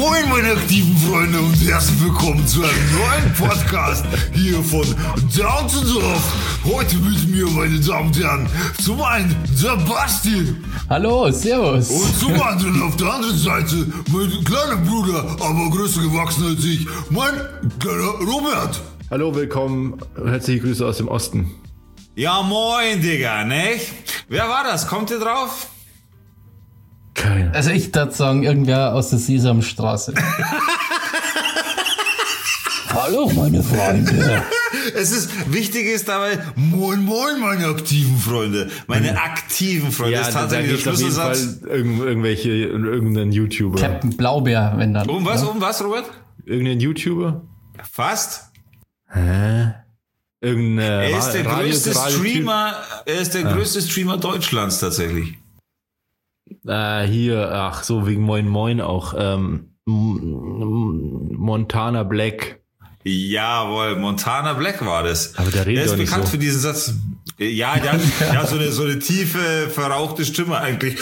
Moin meine aktiven Freunde und herzlich willkommen zu einem neuen Podcast hier von Down to Dorf. Heute mit mir, meine Damen und Herren, zum einen der Basti. Hallo, servus. Und zum anderen auf der anderen Seite mein kleiner Bruder, aber größer gewachsen als ich, mein kleiner Robert. Hallo, willkommen, herzliche Grüße aus dem Osten. Ja moin, Digga, ne? Wer war das? Kommt ihr drauf? Keiner. Also ich würde sagen, irgendwer aus der Sesamstraße. Hallo, meine Freunde. Wichtig ist dabei, moin moin, meine aktiven Freunde. Meine aktiven Freunde. Ja, das ist da tatsächlich der auf jeden Schlüsselsatz. Fall irgendein YouTuber. Captain Blaubeer, wenn dann. Um was, Robert? Irgendein YouTuber? Fast. Irgendein Er ist der größte Streamer, größte Streamer Deutschlands tatsächlich. Wegen Moin Moin auch. Montana Black. Jawohl, Montana Black war das. Aber der redet ist doch nicht bekannt so. für diesen Satz. Ja, der hat so eine tiefe, verrauchte Stimme eigentlich.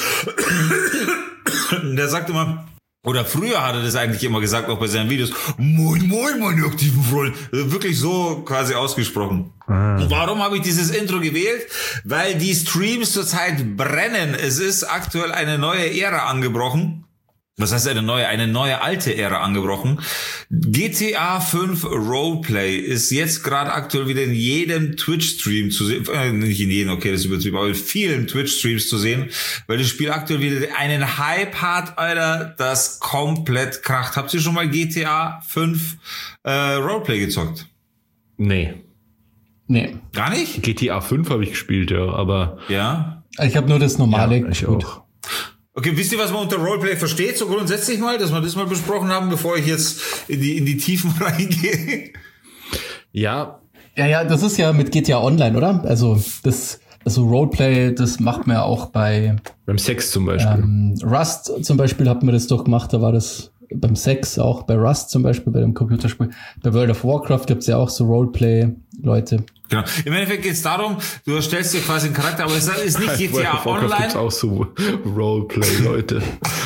Der sagt immer, oder früher hat er das eigentlich immer gesagt, auch bei seinen Videos, moin moin, meine aktiven Freunde. Wirklich so quasi ausgesprochen. Und warum habe ich dieses Intro gewählt? Weil die Streams zurzeit brennen. Es ist aktuell eine neue Ära angebrochen. Was heißt eine neue alte Ära angebrochen? GTA 5 Roleplay ist jetzt gerade aktuell wieder in jedem Twitch-Stream zu sehen, nicht in jedem, okay, das ist übertrieben, aber in vielen Twitch-Streams zu sehen, weil das Spiel aktuell wieder einen Hype hat, Alter, das komplett kracht. Habt ihr schon mal GTA 5 Roleplay gezockt? Nee. Gar nicht? GTA 5 habe ich gespielt, ja, aber... Ja. Ich habe nur das normale. Ja, ich auch. Okay, wisst ihr, was man unter Roleplay versteht, so grundsätzlich mal, dass wir das mal besprochen haben, bevor ich jetzt in die Tiefen reingehe? Ja. Ja, das ist ja mit GTA Online, oder? Also Roleplay, das macht man ja auch beim Sex zum Beispiel. Rust zum Beispiel hat man das doch gemacht, da war das beim Sex auch, bei Rust zum Beispiel, bei dem Computerspiel. Bei World of Warcraft gibt's ja auch so Roleplay-Leute. Genau. Im Endeffekt geht es darum, du erstellst dir quasi einen Charakter, aber es ist nicht GTA Online. Gibt's auch so Roleplay-Leute.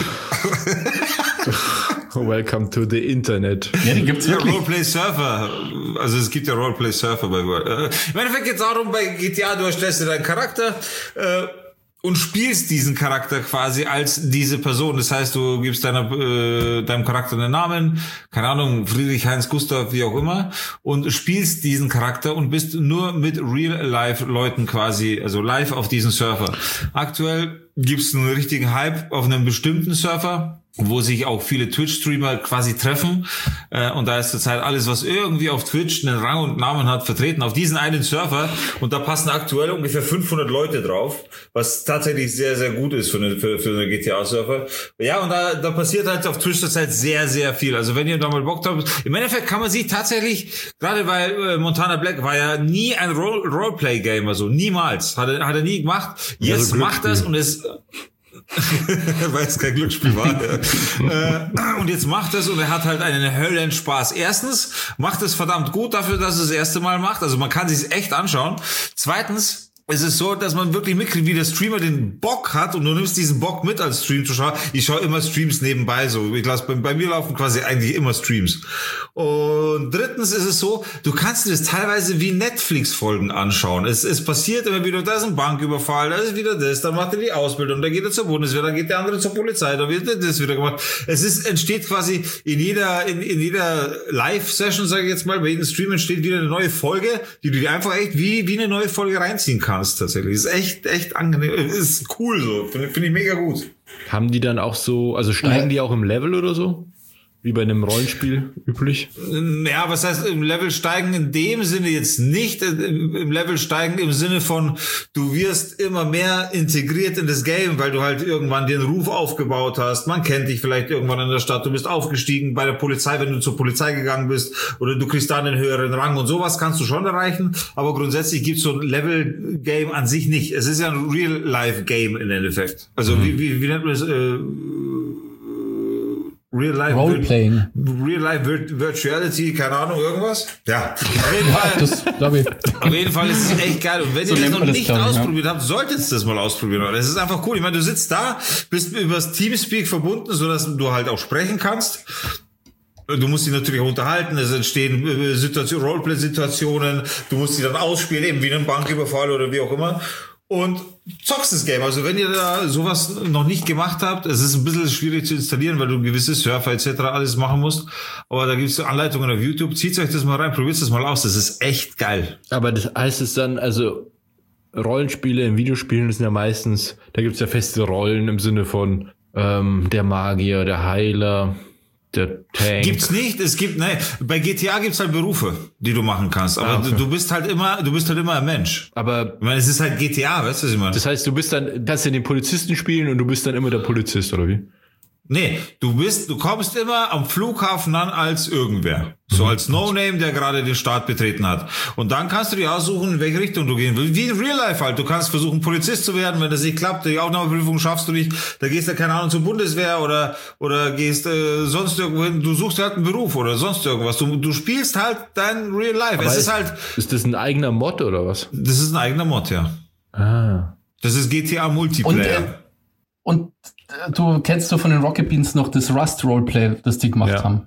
Welcome to the Internet. Ja, die gibt's wirklich. Roleplay-Surfer. Also es gibt ja Roleplay-Surfer bei World. Im Endeffekt geht es darum, bei GTA, du erstellst dir deinen Charakter und spielst diesen Charakter quasi als diese Person. Das heißt, du gibst deinem Charakter einen Namen, keine Ahnung, Friedrich, Heinz, Gustav, wie auch immer, und spielst diesen Charakter und bist nur mit Real-Life-Leuten quasi, also live auf diesem Server. Aktuell gibt's einen richtigen Hype auf einem bestimmten Server, wo sich auch viele Twitch-Streamer quasi treffen. Und da ist zurzeit alles, was irgendwie auf Twitch einen Rang und Namen hat, vertreten auf diesen einen Server. Und da passen aktuell ungefähr 500 Leute drauf, was tatsächlich sehr, sehr gut ist für eine GTA-Server. Ja, und da passiert halt auf Twitch zurzeit sehr, sehr viel. Also wenn ihr da mal Bock habt, im Endeffekt kann man sich tatsächlich, gerade weil Montana Black war ja nie ein Roleplay-Gamer, so niemals. Hat er nie gemacht. Jetzt so macht das und es... weil es kein Glücksspiel war. Und jetzt macht es und er hat halt einen Höllenspaß. Erstens macht es verdammt gut dafür, dass es das erste Mal macht. Also man kann sich echt anschauen. Zweitens, es ist so, dass man wirklich mitkriegt, wie der Streamer den Bock hat und du nimmst diesen Bock mit als Stream-Zuschauer. Ich schaue immer Streams nebenbei, so. Ich lasse bei mir laufen quasi eigentlich immer Streams. Und drittens ist es so, du kannst dir das teilweise wie Netflix-Folgen anschauen. Es passiert immer wieder, da ist ein Banküberfall, da ist wieder das, dann macht er die Ausbildung, dann geht er zur Bundeswehr, dann geht der andere zur Polizei, dann wird das wieder gemacht. Entsteht quasi in jeder Live-Session, sage ich jetzt mal, bei jedem Stream entsteht wieder eine neue Folge, die du dir einfach echt wie eine neue Folge reinziehen kannst. Tatsächlich. Ist echt angenehm. Ist cool so. Finde ich mega gut. Haben die dann auch so, also steigen die auch im Level oder so? Wie bei einem Rollenspiel üblich? Ja, was heißt im Level steigen in dem Sinne jetzt nicht, im Level steigen im Sinne von, du wirst immer mehr integriert in das Game, weil du halt irgendwann den Ruf aufgebaut hast, man kennt dich vielleicht irgendwann in der Stadt, du bist aufgestiegen bei der Polizei, wenn du zur Polizei gegangen bist, oder du kriegst dann einen höheren Rang und sowas kannst du schon erreichen, aber grundsätzlich gibt's so ein Level-Game an sich nicht. Es ist ja ein Real-Life-Game im Endeffekt. Also wie nennt man es? Roleplaying. Real-Life Virtuality, keine Ahnung, irgendwas? Ja, auf jeden Fall. Das glaube ich. Auf jeden Fall ist es echt geil. Und wenn So ihr das nennt noch man das, nicht glaub ich, ausprobiert habt, solltet ihr das mal ausprobieren. Das ist einfach cool. Ich meine, du sitzt da, bist übers Teamspeak verbunden, sodass du halt auch sprechen kannst. Du musst dich natürlich auch unterhalten, es entstehen Roleplay-Situationen, du musst die dann ausspielen, eben wie einen Banküberfall oder wie auch immer. Und zockst das Game. Also wenn ihr da sowas noch nicht gemacht habt, es ist ein bisschen schwierig zu installieren, weil du gewisse Surfer etc. alles machen musst. Aber da gibt's so Anleitungen auf YouTube. Zieht euch das mal rein, probiert das mal aus. Das ist echt geil. Aber das heißt es dann, also Rollenspiele in Videospielen sind ja meistens, da gibt's ja feste Rollen im Sinne von der Magier, der Heiler, der Tank. Gibt's nicht. Es gibt, bei GTA gibt's halt Berufe, die du machen kannst. Aber okay. du bist halt immer ein Mensch. Aber Ich meine, es ist halt GTA, weißt du, was ich meine? das heißt, kannst ja den Polizisten spielen und du bist dann immer der Polizist, oder wie? Nee, du kommst immer am Flughafen an als irgendwer. So als No-Name, der gerade den Staat betreten hat. Und dann kannst du dir aussuchen, in welche Richtung du gehen willst. Wie in Real Life halt. Du kannst versuchen, Polizist zu werden. Wenn das nicht klappt, die Aufnahmeprüfung schaffst du nicht, da gehst du, keine Ahnung, zur Bundeswehr oder gehst sonst irgendwo hin. Du suchst halt einen Beruf oder sonst irgendwas. Du spielst halt dein Real Life. Aber ist das ein eigener Mod oder was? Das ist ein eigener Mod, ja. Ah. Das ist GTA Multiplayer. Und du kennst von den Rocket Beans noch das Rust Roleplay, das die gemacht haben.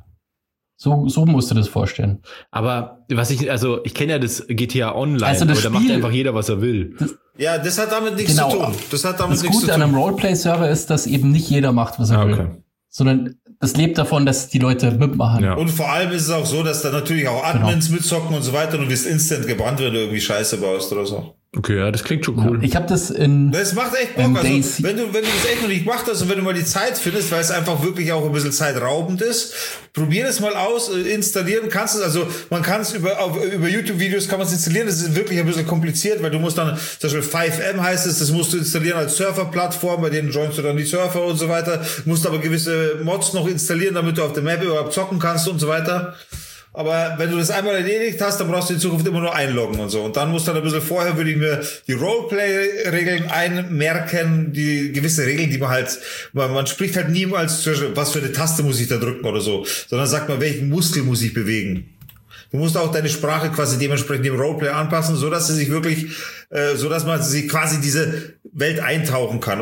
So musst du das vorstellen. Aber ich kenne ja das GTA Online, also aber das da Spiel, macht einfach jeder, was er will. Ja, das hat damit nichts zu tun. Das Gute an einem Roleplay-Server ist, dass eben nicht jeder macht, was er will. Sondern das lebt davon, dass die Leute mitmachen. Ja. Und vor allem ist es auch so, dass da natürlich auch Admins mitzocken und so weiter und du wirst instant gebannt, wenn du irgendwie Scheiße baust oder so. Okay, ja, das klingt schon cool. Ich habe das Das macht echt Bock. Also, wenn du das echt noch nicht gemacht hast und wenn du mal die Zeit findest, weil es einfach wirklich auch ein bisschen zeitraubend ist, probier es mal aus, installieren kannst du es. Also, man kann es über YouTube-Videos kann man es installieren. Das ist wirklich ein bisschen kompliziert, weil du musst dann, zum Beispiel 5M heißt es, das musst du installieren als Surfer-Plattform, bei denen joinst du dann die Surfer und so weiter. Musst aber gewisse Mods noch installieren, damit du auf der Map überhaupt zocken kannst und so weiter. Aber wenn du das einmal erledigt hast, dann brauchst du in Zukunft immer nur einloggen und so. Und dann musst du dann ein bisschen vorher, würde ich mir die Roleplay-Regeln einmerken, die gewisse Regeln, die man spricht halt niemals, was für eine Taste muss ich da drücken oder so, sondern sagt man, welchen Muskel muss ich bewegen. Du musst auch deine Sprache quasi dementsprechend dem Roleplay anpassen, so dass sie sich wirklich, so dass man sie quasi diese Welt eintauchen kann,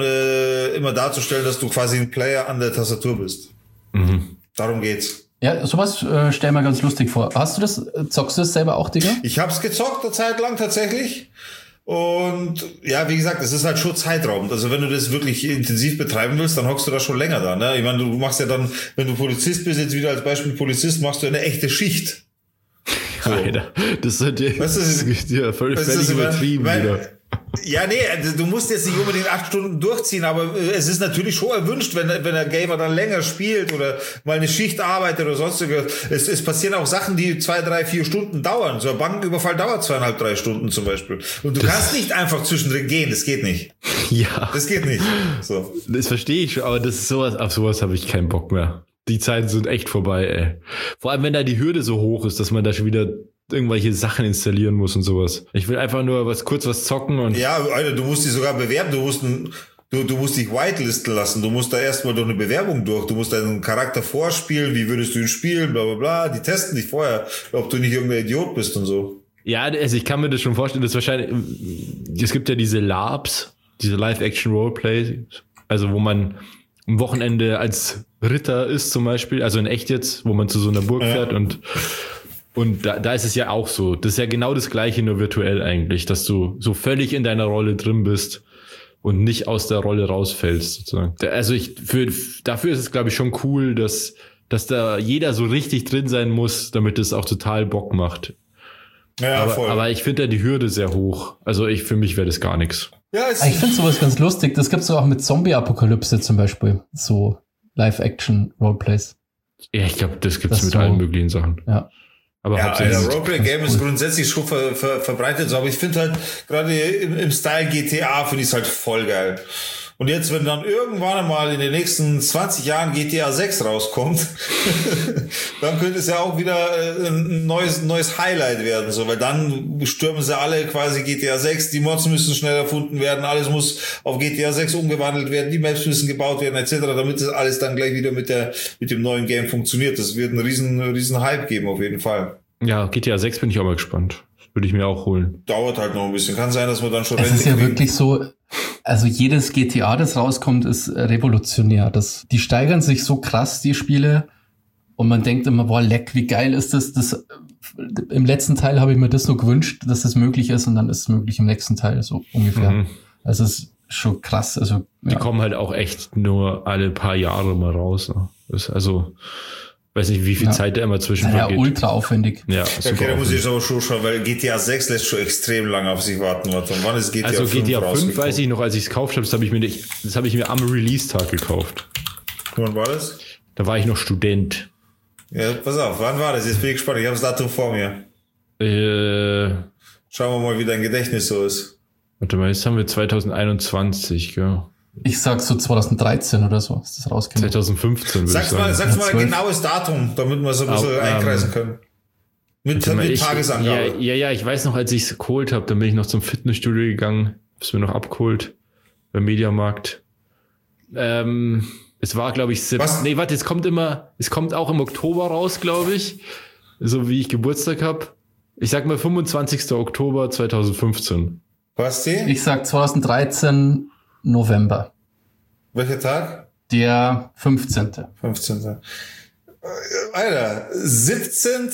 ohne immer darzustellen, dass du quasi ein Player an der Tastatur bist. Darum geht's. Ja, sowas stell mir ganz lustig vor. Zockst du das selber auch, Digga? Ich hab's gezockt eine Zeit lang tatsächlich. Und ja, wie gesagt, es ist halt schon zeitraubend. Also wenn du das wirklich intensiv betreiben willst, dann hockst du da schon länger da. Ne? Ich meine, du machst ja dann, wenn du Polizist bist, jetzt wieder als Beispiel Polizist, machst du eine echte Schicht. So. Alter, das ist ja völlig übertrieben wieder. Ja, nee, du musst jetzt nicht unbedingt 8 Stunden durchziehen, aber es ist natürlich schon erwünscht, wenn der Gamer dann länger spielt oder mal eine Schicht arbeitet oder sonstiges. Es passieren auch Sachen, die 2, 3, 4 Stunden dauern. So ein Bankenüberfall dauert 2,5, 3 Stunden zum Beispiel. Und du kannst nicht einfach zwischendrin gehen, das geht nicht. Ja. Das geht nicht. So. Das verstehe ich schon, aber das ist auf sowas habe ich keinen Bock mehr. Die Zeiten sind echt vorbei, ey. Vor allem, wenn da die Hürde so hoch ist, dass man da schon wieder irgendwelche Sachen installieren muss und sowas. Ich will einfach nur kurz was zocken und... Ja, Alter, du musst dich sogar bewerben, du musst dich whitelisten lassen, du musst da erstmal durch eine Bewerbung durch, du musst deinen Charakter vorspielen, wie würdest du ihn spielen, bla bla bla, die testen dich vorher, ob du nicht irgendein Idiot bist und so. Ja, also ich kann mir das schon vorstellen, dass wahrscheinlich, es gibt ja diese LARPs, diese Live-Action-Roleplay, also wo man am Wochenende als Ritter ist zum Beispiel, also in echt jetzt, wo man zu so einer Burg fährt und da ist es ja auch so. Das ist ja genau das Gleiche, nur virtuell eigentlich, dass du so völlig in deiner Rolle drin bist und nicht aus der Rolle rausfällst, sozusagen. Also dafür ist es, glaube ich, schon cool, dass da jeder so richtig drin sein muss, damit es auch total Bock macht. Ja, voll. Aber ich finde da die Hürde sehr hoch. Also für mich wäre das gar nichts. Ja, ich finde sowas ganz lustig. Das gibt's auch mit Zombie-Apokalypse zum Beispiel. So Live-Action-Roleplays. Ja, ich glaube, das gibt's mit allen möglichen Sachen. Ja. Aber ja, der Roleplay-Game ist grundsätzlich schon verbreitet, aber ich finde halt, gerade im Style GTA finde ich es halt voll geil. Und jetzt, wenn dann irgendwann mal in den nächsten 20 Jahren GTA 6 rauskommt, dann könnte es ja auch wieder ein neues Highlight werden, so, weil dann stürmen sie alle quasi GTA 6, die Mods müssen schnell erfunden werden, alles muss auf GTA 6 umgewandelt werden, die Maps müssen gebaut werden, etc., damit das alles dann gleich wieder mit dem neuen Game funktioniert. Das wird einen riesen Hype geben, auf jeden Fall. Ja, GTA 6 bin ich auch mal gespannt. Würde ich mir auch holen. Dauert halt noch ein bisschen. Kann sein, dass wir dann schon... Es ist ja wirklich so, also jedes GTA, das rauskommt, ist revolutionär. Die steigern sich so krass, die Spiele. Und man denkt immer, boah, leck, wie geil ist das? Im letzten Teil habe ich mir das nur gewünscht, dass das möglich ist. Und dann ist es möglich im nächsten Teil, so ungefähr. Mhm. Also es ist schon krass. Also, ja. Die kommen halt auch echt nur alle paar Jahre mal raus. Ne? Also... weiß nicht, wie viel Zeit da immer zwischen ja, ultra aufwendig. Ja, okay, da muss ich aber schon schauen, weil GTA 6 lässt schon extrem lange auf sich warten. Und wann ist GTA 5 Also GTA 5 weiß ich noch, als ich es gekauft habe, das habe ich mir am Release-Tag gekauft. Wann war das? Da war ich noch Student. Ja, pass auf, wann war das? Jetzt bin ich gespannt, ich habe das Datum vor mir. Schauen wir mal, wie dein Gedächtnis so ist. Warte mal, jetzt haben wir 2021, gell? Ich sag so 2013 oder so, ist das rausgekommen. 2015 würde ich sagen. Sag's mal ein genaues Datum, damit wir so ein bisschen einkreisen können. Mit Tagesangabe. Ja, ich weiß noch, als ich es geholt habe, dann bin ich noch zum Fitnessstudio gegangen, hab's mir noch abgeholt beim Mediamarkt. Es war, glaube ich, es kommt auch im Oktober raus, glaube ich, so wie ich Geburtstag habe. Ich sag mal 25. Oktober 2015. Basti? Ich sag 2013 November. Welcher Tag? Der 15. 15. Alter, 17.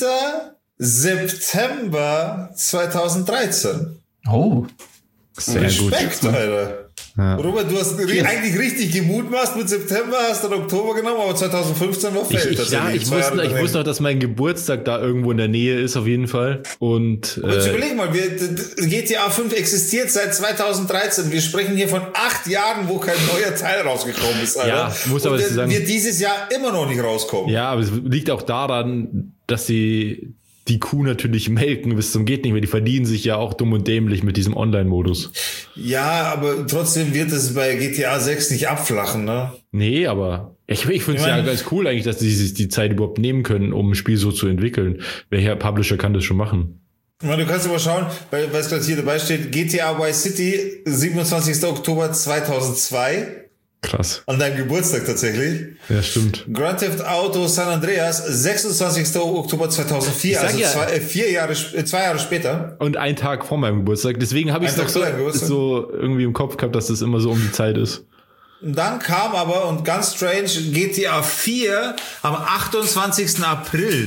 September 2013. Oh. Sehr Respekt, gut. Alter. Ja. Robert, du hast eigentlich richtig gemutmaßt mit September, hast dann Oktober genommen, aber 2015 war Feld. Ich wusste noch, dass mein Geburtstag da irgendwo in der Nähe ist, auf jeden Fall. Und jetzt überleg mal, GTA 5 existiert seit 2013. Wir sprechen hier von 8 Jahren, wo kein neuer Teil rausgekommen ist, Alter. Ja, muss aber sagen, wird dieses Jahr immer noch nicht rauskommen. Ja, aber es liegt auch daran, dass sie die Kuh natürlich melken bis zum geht nicht mehr. Die verdienen sich ja auch dumm und dämlich mit diesem Online-Modus. Ja, aber trotzdem wird es bei GTA 6 nicht abflachen, ne? Nee, aber ich finde es ja ganz cool eigentlich, dass sie sich die Zeit überhaupt nehmen können, um ein Spiel so zu entwickeln. Welcher Publisher kann das schon machen? Ich meine, du kannst aber schauen, weil es gerade hier dabei steht, GTA Vice City, 27. Oktober 2002. Krass. An deinem Geburtstag tatsächlich. Ja, stimmt. Grand Theft Auto San Andreas, 26. Oktober 2004, also 2 Jahre später. Und ein Tag vor meinem Geburtstag. Deswegen habe ich es doch so irgendwie im Kopf gehabt, dass das immer so um die Zeit ist. Und dann kam aber, und ganz strange, GTA 4 am 28. April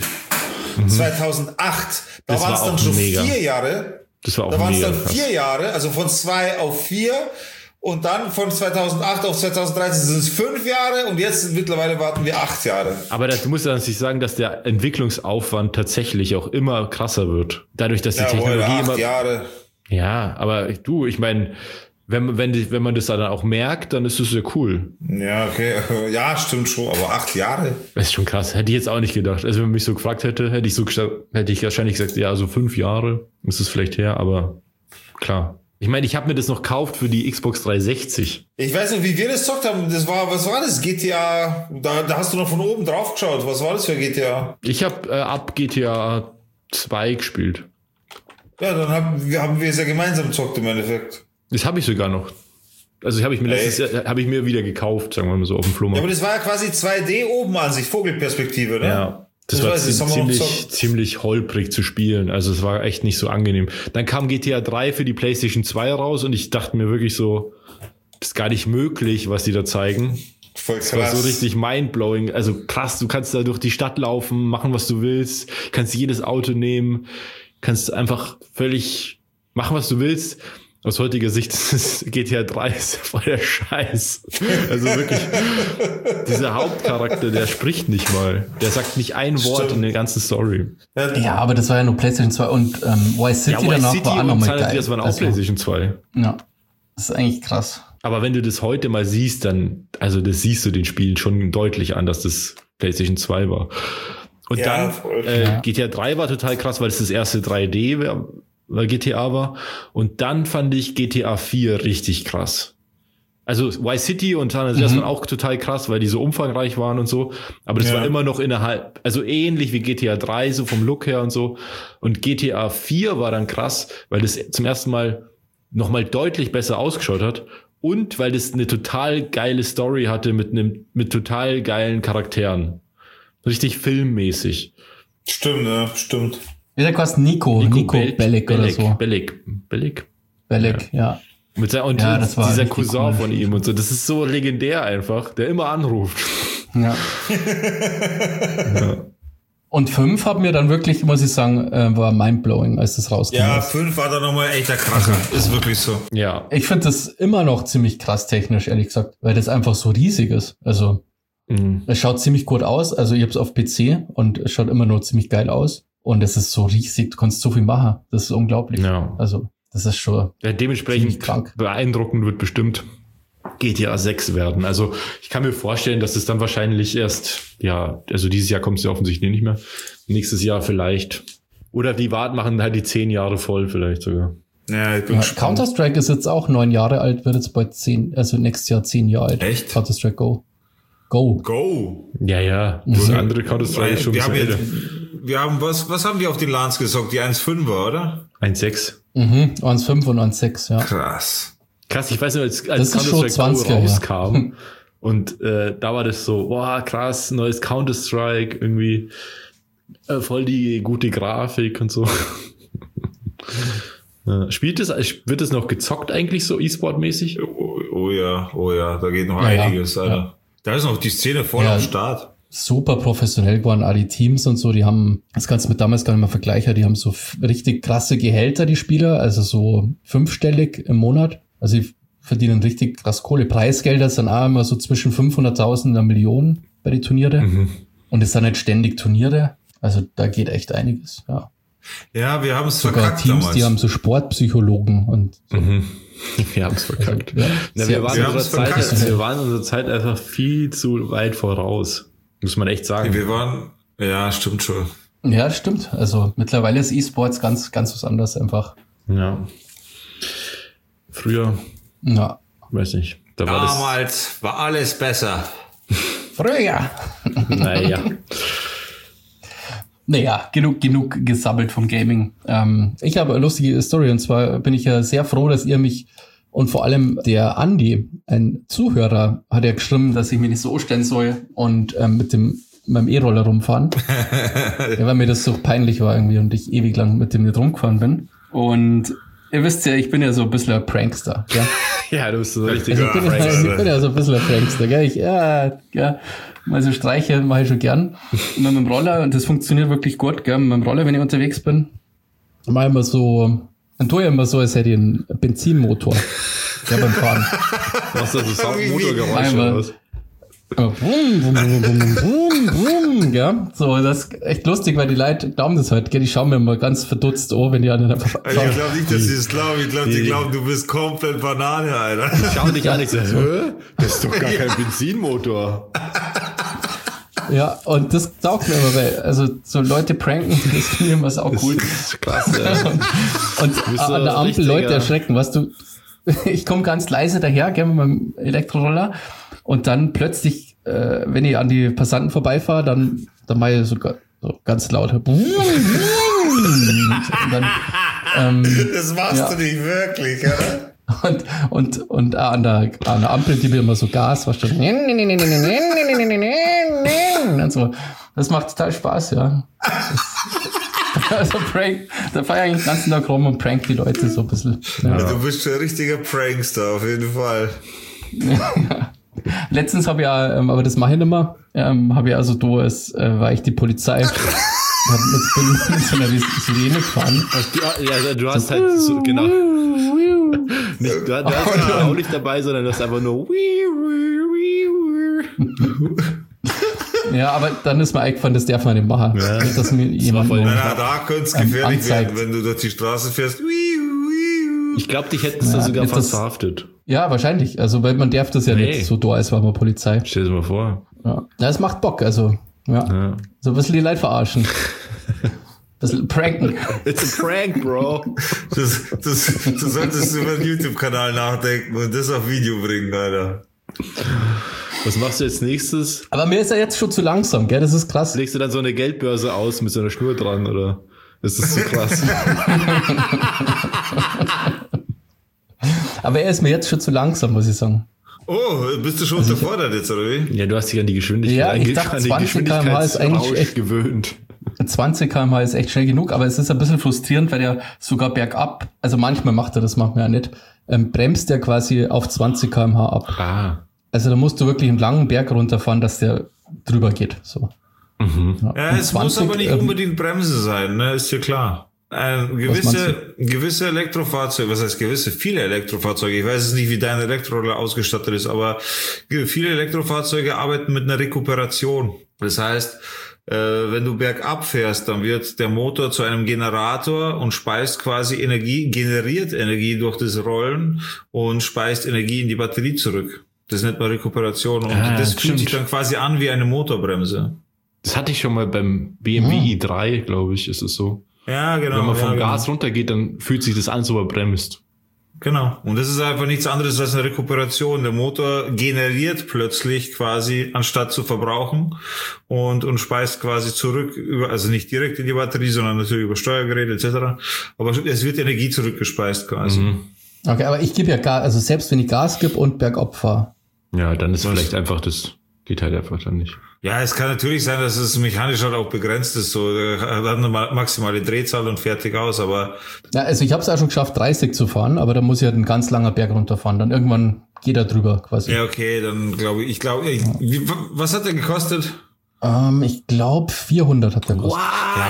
2008. Da waren es dann schon 4 Jahre. Das war auch Da waren es mega dann 4 Jahre, also von 2 auf 4. Und dann von 2008 auf 2013 sind es 5 Jahre und jetzt mittlerweile warten wir 8 Jahre. Aber du musst ja natürlich sagen, dass der Entwicklungsaufwand tatsächlich auch immer krasser wird. Dadurch, dass die Technologie 8 Jahre. Ja, aber ich meine, wenn man das dann auch merkt, dann ist das ja cool. Ja, okay. Ja, stimmt schon, aber 8 Jahre. Das ist schon krass. Hätte ich jetzt auch nicht gedacht. Also wenn man mich so gefragt hätte, hätte ich wahrscheinlich gesagt, ja, so 5 Jahre ist es vielleicht her, aber klar. Ich meine, ich habe mir das noch gekauft für die Xbox 360. Ich weiß nicht, wie wir das gezockt haben. Was war das? GTA, da hast du noch von oben drauf geschaut. Was war das für GTA? Ich habe ab GTA 2 gespielt. Ja, dann haben wir es ja gemeinsam gezockt im Endeffekt. Das habe ich sogar noch. Also habe ich mir wieder gekauft, sagen wir mal so, auf dem Flohmarkt. Ja, aber das war ja quasi 2D oben an sich, Vogelperspektive, ne? Ja. Das war ziemlich holprig zu spielen. Also es war echt nicht so angenehm. Dann kam GTA 3 für die PlayStation 2 raus und ich dachte mir wirklich so, das ist gar nicht möglich, was die da zeigen. Voll krass. Das war so richtig mindblowing. Also krass, du kannst da durch die Stadt laufen, machen, was du willst, kannst jedes Auto nehmen, kannst einfach völlig machen, was du willst. Aus heutiger Sicht ist GTA 3 ist ja voll der Scheiß. Also wirklich, dieser Hauptcharakter, der spricht nicht mal. Der sagt nicht ein Wort in der ganzen Story. Ja, aber das war ja nur PlayStation 2 und Vice City danach war auch nochmal geil. Das waren auch PlayStation 2. Ja, das ist eigentlich krass. Aber wenn du das heute mal siehst, dann, also das siehst du den Spielen schon deutlich an, dass das PlayStation 2 war. Und dann, GTA 3 war total krass, weil es das erste 3D GTA war. Und dann fand ich GTA 4 richtig krass. Also Y-City und San Andreas waren auch total krass, weil die so umfangreich waren und so. Aber das war immer noch innerhalb, also ähnlich wie GTA 3, so vom Look her und so. Und GTA 4 war dann krass, weil das zum ersten Mal nochmal deutlich besser ausgeschaut hat. Und weil das eine total geile Story hatte mit total geilen Charakteren. Richtig filmmäßig. Stimmt, ja, stimmt. Der kostet Nico Bellic oder so. Bellic, ja. Und das war dieser Cousin cool von ihm und so. Das ist so legendär einfach, der immer anruft. Ja. Und 5 hat mir dann wirklich, muss ich sagen, war mindblowing, als das rauskam. Ja, 5 war dann nochmal echter Kracher. Ist wirklich so. Ja. Ich finde das immer noch ziemlich krass technisch, ehrlich gesagt, weil das einfach so riesig ist. Also, es schaut ziemlich gut aus. Also, ich habe es auf PC und es schaut immer noch ziemlich geil aus. Und es ist so riesig, du kannst so viel machen. Das ist unglaublich. Ja. Also, das ist schon dementsprechend beeindruckend wird bestimmt GTA 6 werden. Also ich kann mir vorstellen, dass es dann wahrscheinlich erst, also dieses Jahr kommt es ja offensichtlich nicht mehr. Nächstes Jahr vielleicht. Oder die machen halt die 10 Jahre voll vielleicht sogar. Ja, ich bin gespannt. Counter-Strike ist jetzt auch 9 Jahre alt, wird jetzt bald 10, also nächstes Jahr 10 Jahre alt. Echt? Counter-Strike Go. Ja. Das andere Counter-Strike ist schon ein bisschen älter. Wir haben, was haben die auf den LANs gesagt? Die 1.5er, oder? 1.6. 1.5 und 1.6, ja. Krass, ich weiß nicht, als Counter-Strike Go rauskam und da war das so, boah, krass, neues Counter-Strike, irgendwie voll die gute Grafik und so. Wird es noch gezockt eigentlich so E-Sport-mäßig? Oh ja, da geht noch einiges, Alter. Ja. Da ist noch die Szene voll am Start. Super professionell geworden, alle die Teams und so, die haben, das kannst du mit damals gar nicht mehr vergleichen, die haben so richtig krasse Gehälter, die Spieler, also so 5-stellig im Monat, also die verdienen richtig krass Kohle. Preisgelder sind auch immer so zwischen 500.000 und 1 Million bei den Turniere und es sind nicht ständig Turniere, also da geht echt einiges, ja. Ja, wir haben es sogar verkackt Teams, damals. Die haben so Sportpsychologen und so. Wir haben es verkackt. Also, wir waren unserer Zeit einfach viel zu weit voraus. Muss man echt sagen. Ja, stimmt schon. Ja, stimmt. Also mittlerweile ist E-Sports ganz was anderes einfach. Ja. Früher, weiß nicht. Damals war alles besser. Früher. Naja, genug gesammelt vom Gaming. Ich habe eine lustige Story und zwar bin ich ja sehr froh, dass ihr mich und vor allem der Andi, ein Zuhörer, hat ja geschrieben, dass ich mich nicht so anstellen soll und mit meinem E-Roller rumfahren. Ja, weil mir das so peinlich war irgendwie und ich ewig lang mit dem nicht rumgefahren bin. Und ihr wisst ja, ich bin ja so ein bisschen ein Prankster. Ja, ja, du bist so richtig. Ich bin ja so ein bisschen ein Prankster, gell? Mal so Streiche mache ich schon gern. Und mit dem Roller, und das funktioniert wirklich gut, gell? Mit dem Roller, wenn ich unterwegs bin, mache ich immer so, dann tue ich immer so, als hätte ich einen Benzinmotor. Ja, beim Fahren. Was ist das Motorgeräusch oder was? Ja, so, das ist echt lustig, weil die Leute glauben das halt, gell? Die schauen mir immer ganz verdutzt an, wenn die anderen einfach Ich glaube nicht, dass sie das glauben. Ich glaube, die glauben, du bist komplett Banane, Alter. Schau dich an, ich sag, das ist doch gar kein Benzinmotor. Ja, und das taugt mir immer, weil, also, so Leute pranken, das finde ich immer auch cool. Das ist klasse, ja. Und an der Ampel Leute erschrecken, weißt du, ich komme ganz leise daher, gell, mit meinem Elektroroller, und dann plötzlich, wenn ich an die Passanten vorbeifahre, dann mache ich so ganz laut. Und dann, das machst du nicht wirklich, oder? Und an der Ampel gebe ich immer so Gas, was schon. Und so. Das macht total Spaß, ja. Also Prank, da fahre ich eigentlich den ganzen Tag rum und prank die Leute so ein bisschen. Ja. Du bist schon ein richtiger Prankster, auf jeden Fall. Ja. Letztens habe ich ja, aber das mache ich nicht mehr, habe ich also war ich die Polizei. bin mit so einer Sirene gefahren. Du hast halt so, genau. Du hast auch nicht dabei, sondern du hast einfach nur. Ja, aber dann ist mir eingefallen, das darf man nicht machen. Ja. Dass mir jemand da könnte es gefährlich werden, wenn du durch die Straße fährst. Ich glaube, dich hätten sie sogar fast verhaftet. Ja, wahrscheinlich. Also, weil man darf das ja nicht so da, als war man Polizei. Stell dir mal vor. Ja, das macht Bock. Also, ja. So ein bisschen die Leute verarschen. bisschen pranken. It's a prank, Bro. Du solltest über den YouTube-Kanal nachdenken und das auf Video bringen, Alter. Was machst du jetzt nächstes? Aber mir ist er jetzt schon zu langsam, gell? Das ist krass. Legst du dann so eine Geldbörse aus mit so einer Schnur dran, oder ist das zu krass? Aber er ist mir jetzt schon zu langsam, muss ich sagen. Oh, bist du schon unterfordert jetzt, oder wie? Ja, du hast dich an die Geschwindigkeit, Ja, ich dachte, 20 km/h ist eigentlich echt gewöhnt. 20 km/h ist echt schnell genug, aber es ist ein bisschen frustrierend, weil er sogar bergab, also manchmal macht er das, manchmal ja nicht, bremst er quasi auf 20 km/h ab. Ah. Also da musst du wirklich einen langen Berg runterfahren, dass der drüber geht. So. Ja, es 20, muss aber nicht unbedingt Bremsen sein, ne? Ist dir klar. Gewisse Elektrofahrzeuge, was heißt gewisse? Viele Elektrofahrzeuge, ich weiß es nicht, wie dein Elektroroller ausgestattet ist, aber viele Elektrofahrzeuge arbeiten mit einer Rekuperation. Das heißt, wenn du bergab fährst, dann wird der Motor zu einem Generator und speist quasi Energie, generiert Energie durch das Rollen und speist Energie in die Batterie zurück. Das nennt man Rekuperation und das fühlt sich dann quasi an wie eine Motorbremse. Das hatte ich schon mal beim BMW i3, glaube ich, ist es so. Ja, genau. Wenn man vom Gas runtergeht, dann fühlt sich das an, so er bremst. Genau. Und das ist einfach nichts anderes als eine Rekuperation. Der Motor generiert plötzlich quasi, anstatt zu verbrauchen und speist quasi zurück, also nicht direkt in die Batterie, sondern natürlich über Steuergeräte etc. Aber es wird Energie zurückgespeist quasi. Okay, aber ich gebe ja Gas, also selbst wenn ich Gas gebe und bergab fahre. Ja, dann ist vielleicht einfach das, geht halt einfach dann nicht. Ja, es kann natürlich sein, dass es mechanisch halt auch begrenzt ist. So, hat eine maximale Drehzahl und fertig aus, aber... Ja, also ich habe es auch schon geschafft, 30 zu fahren, aber da muss ich halt einen ganz langer Berg runterfahren. Dann irgendwann geht er drüber quasi. Ja, okay, dann glaube ich, was hat der gekostet? Ich glaube 400 hat der gekostet.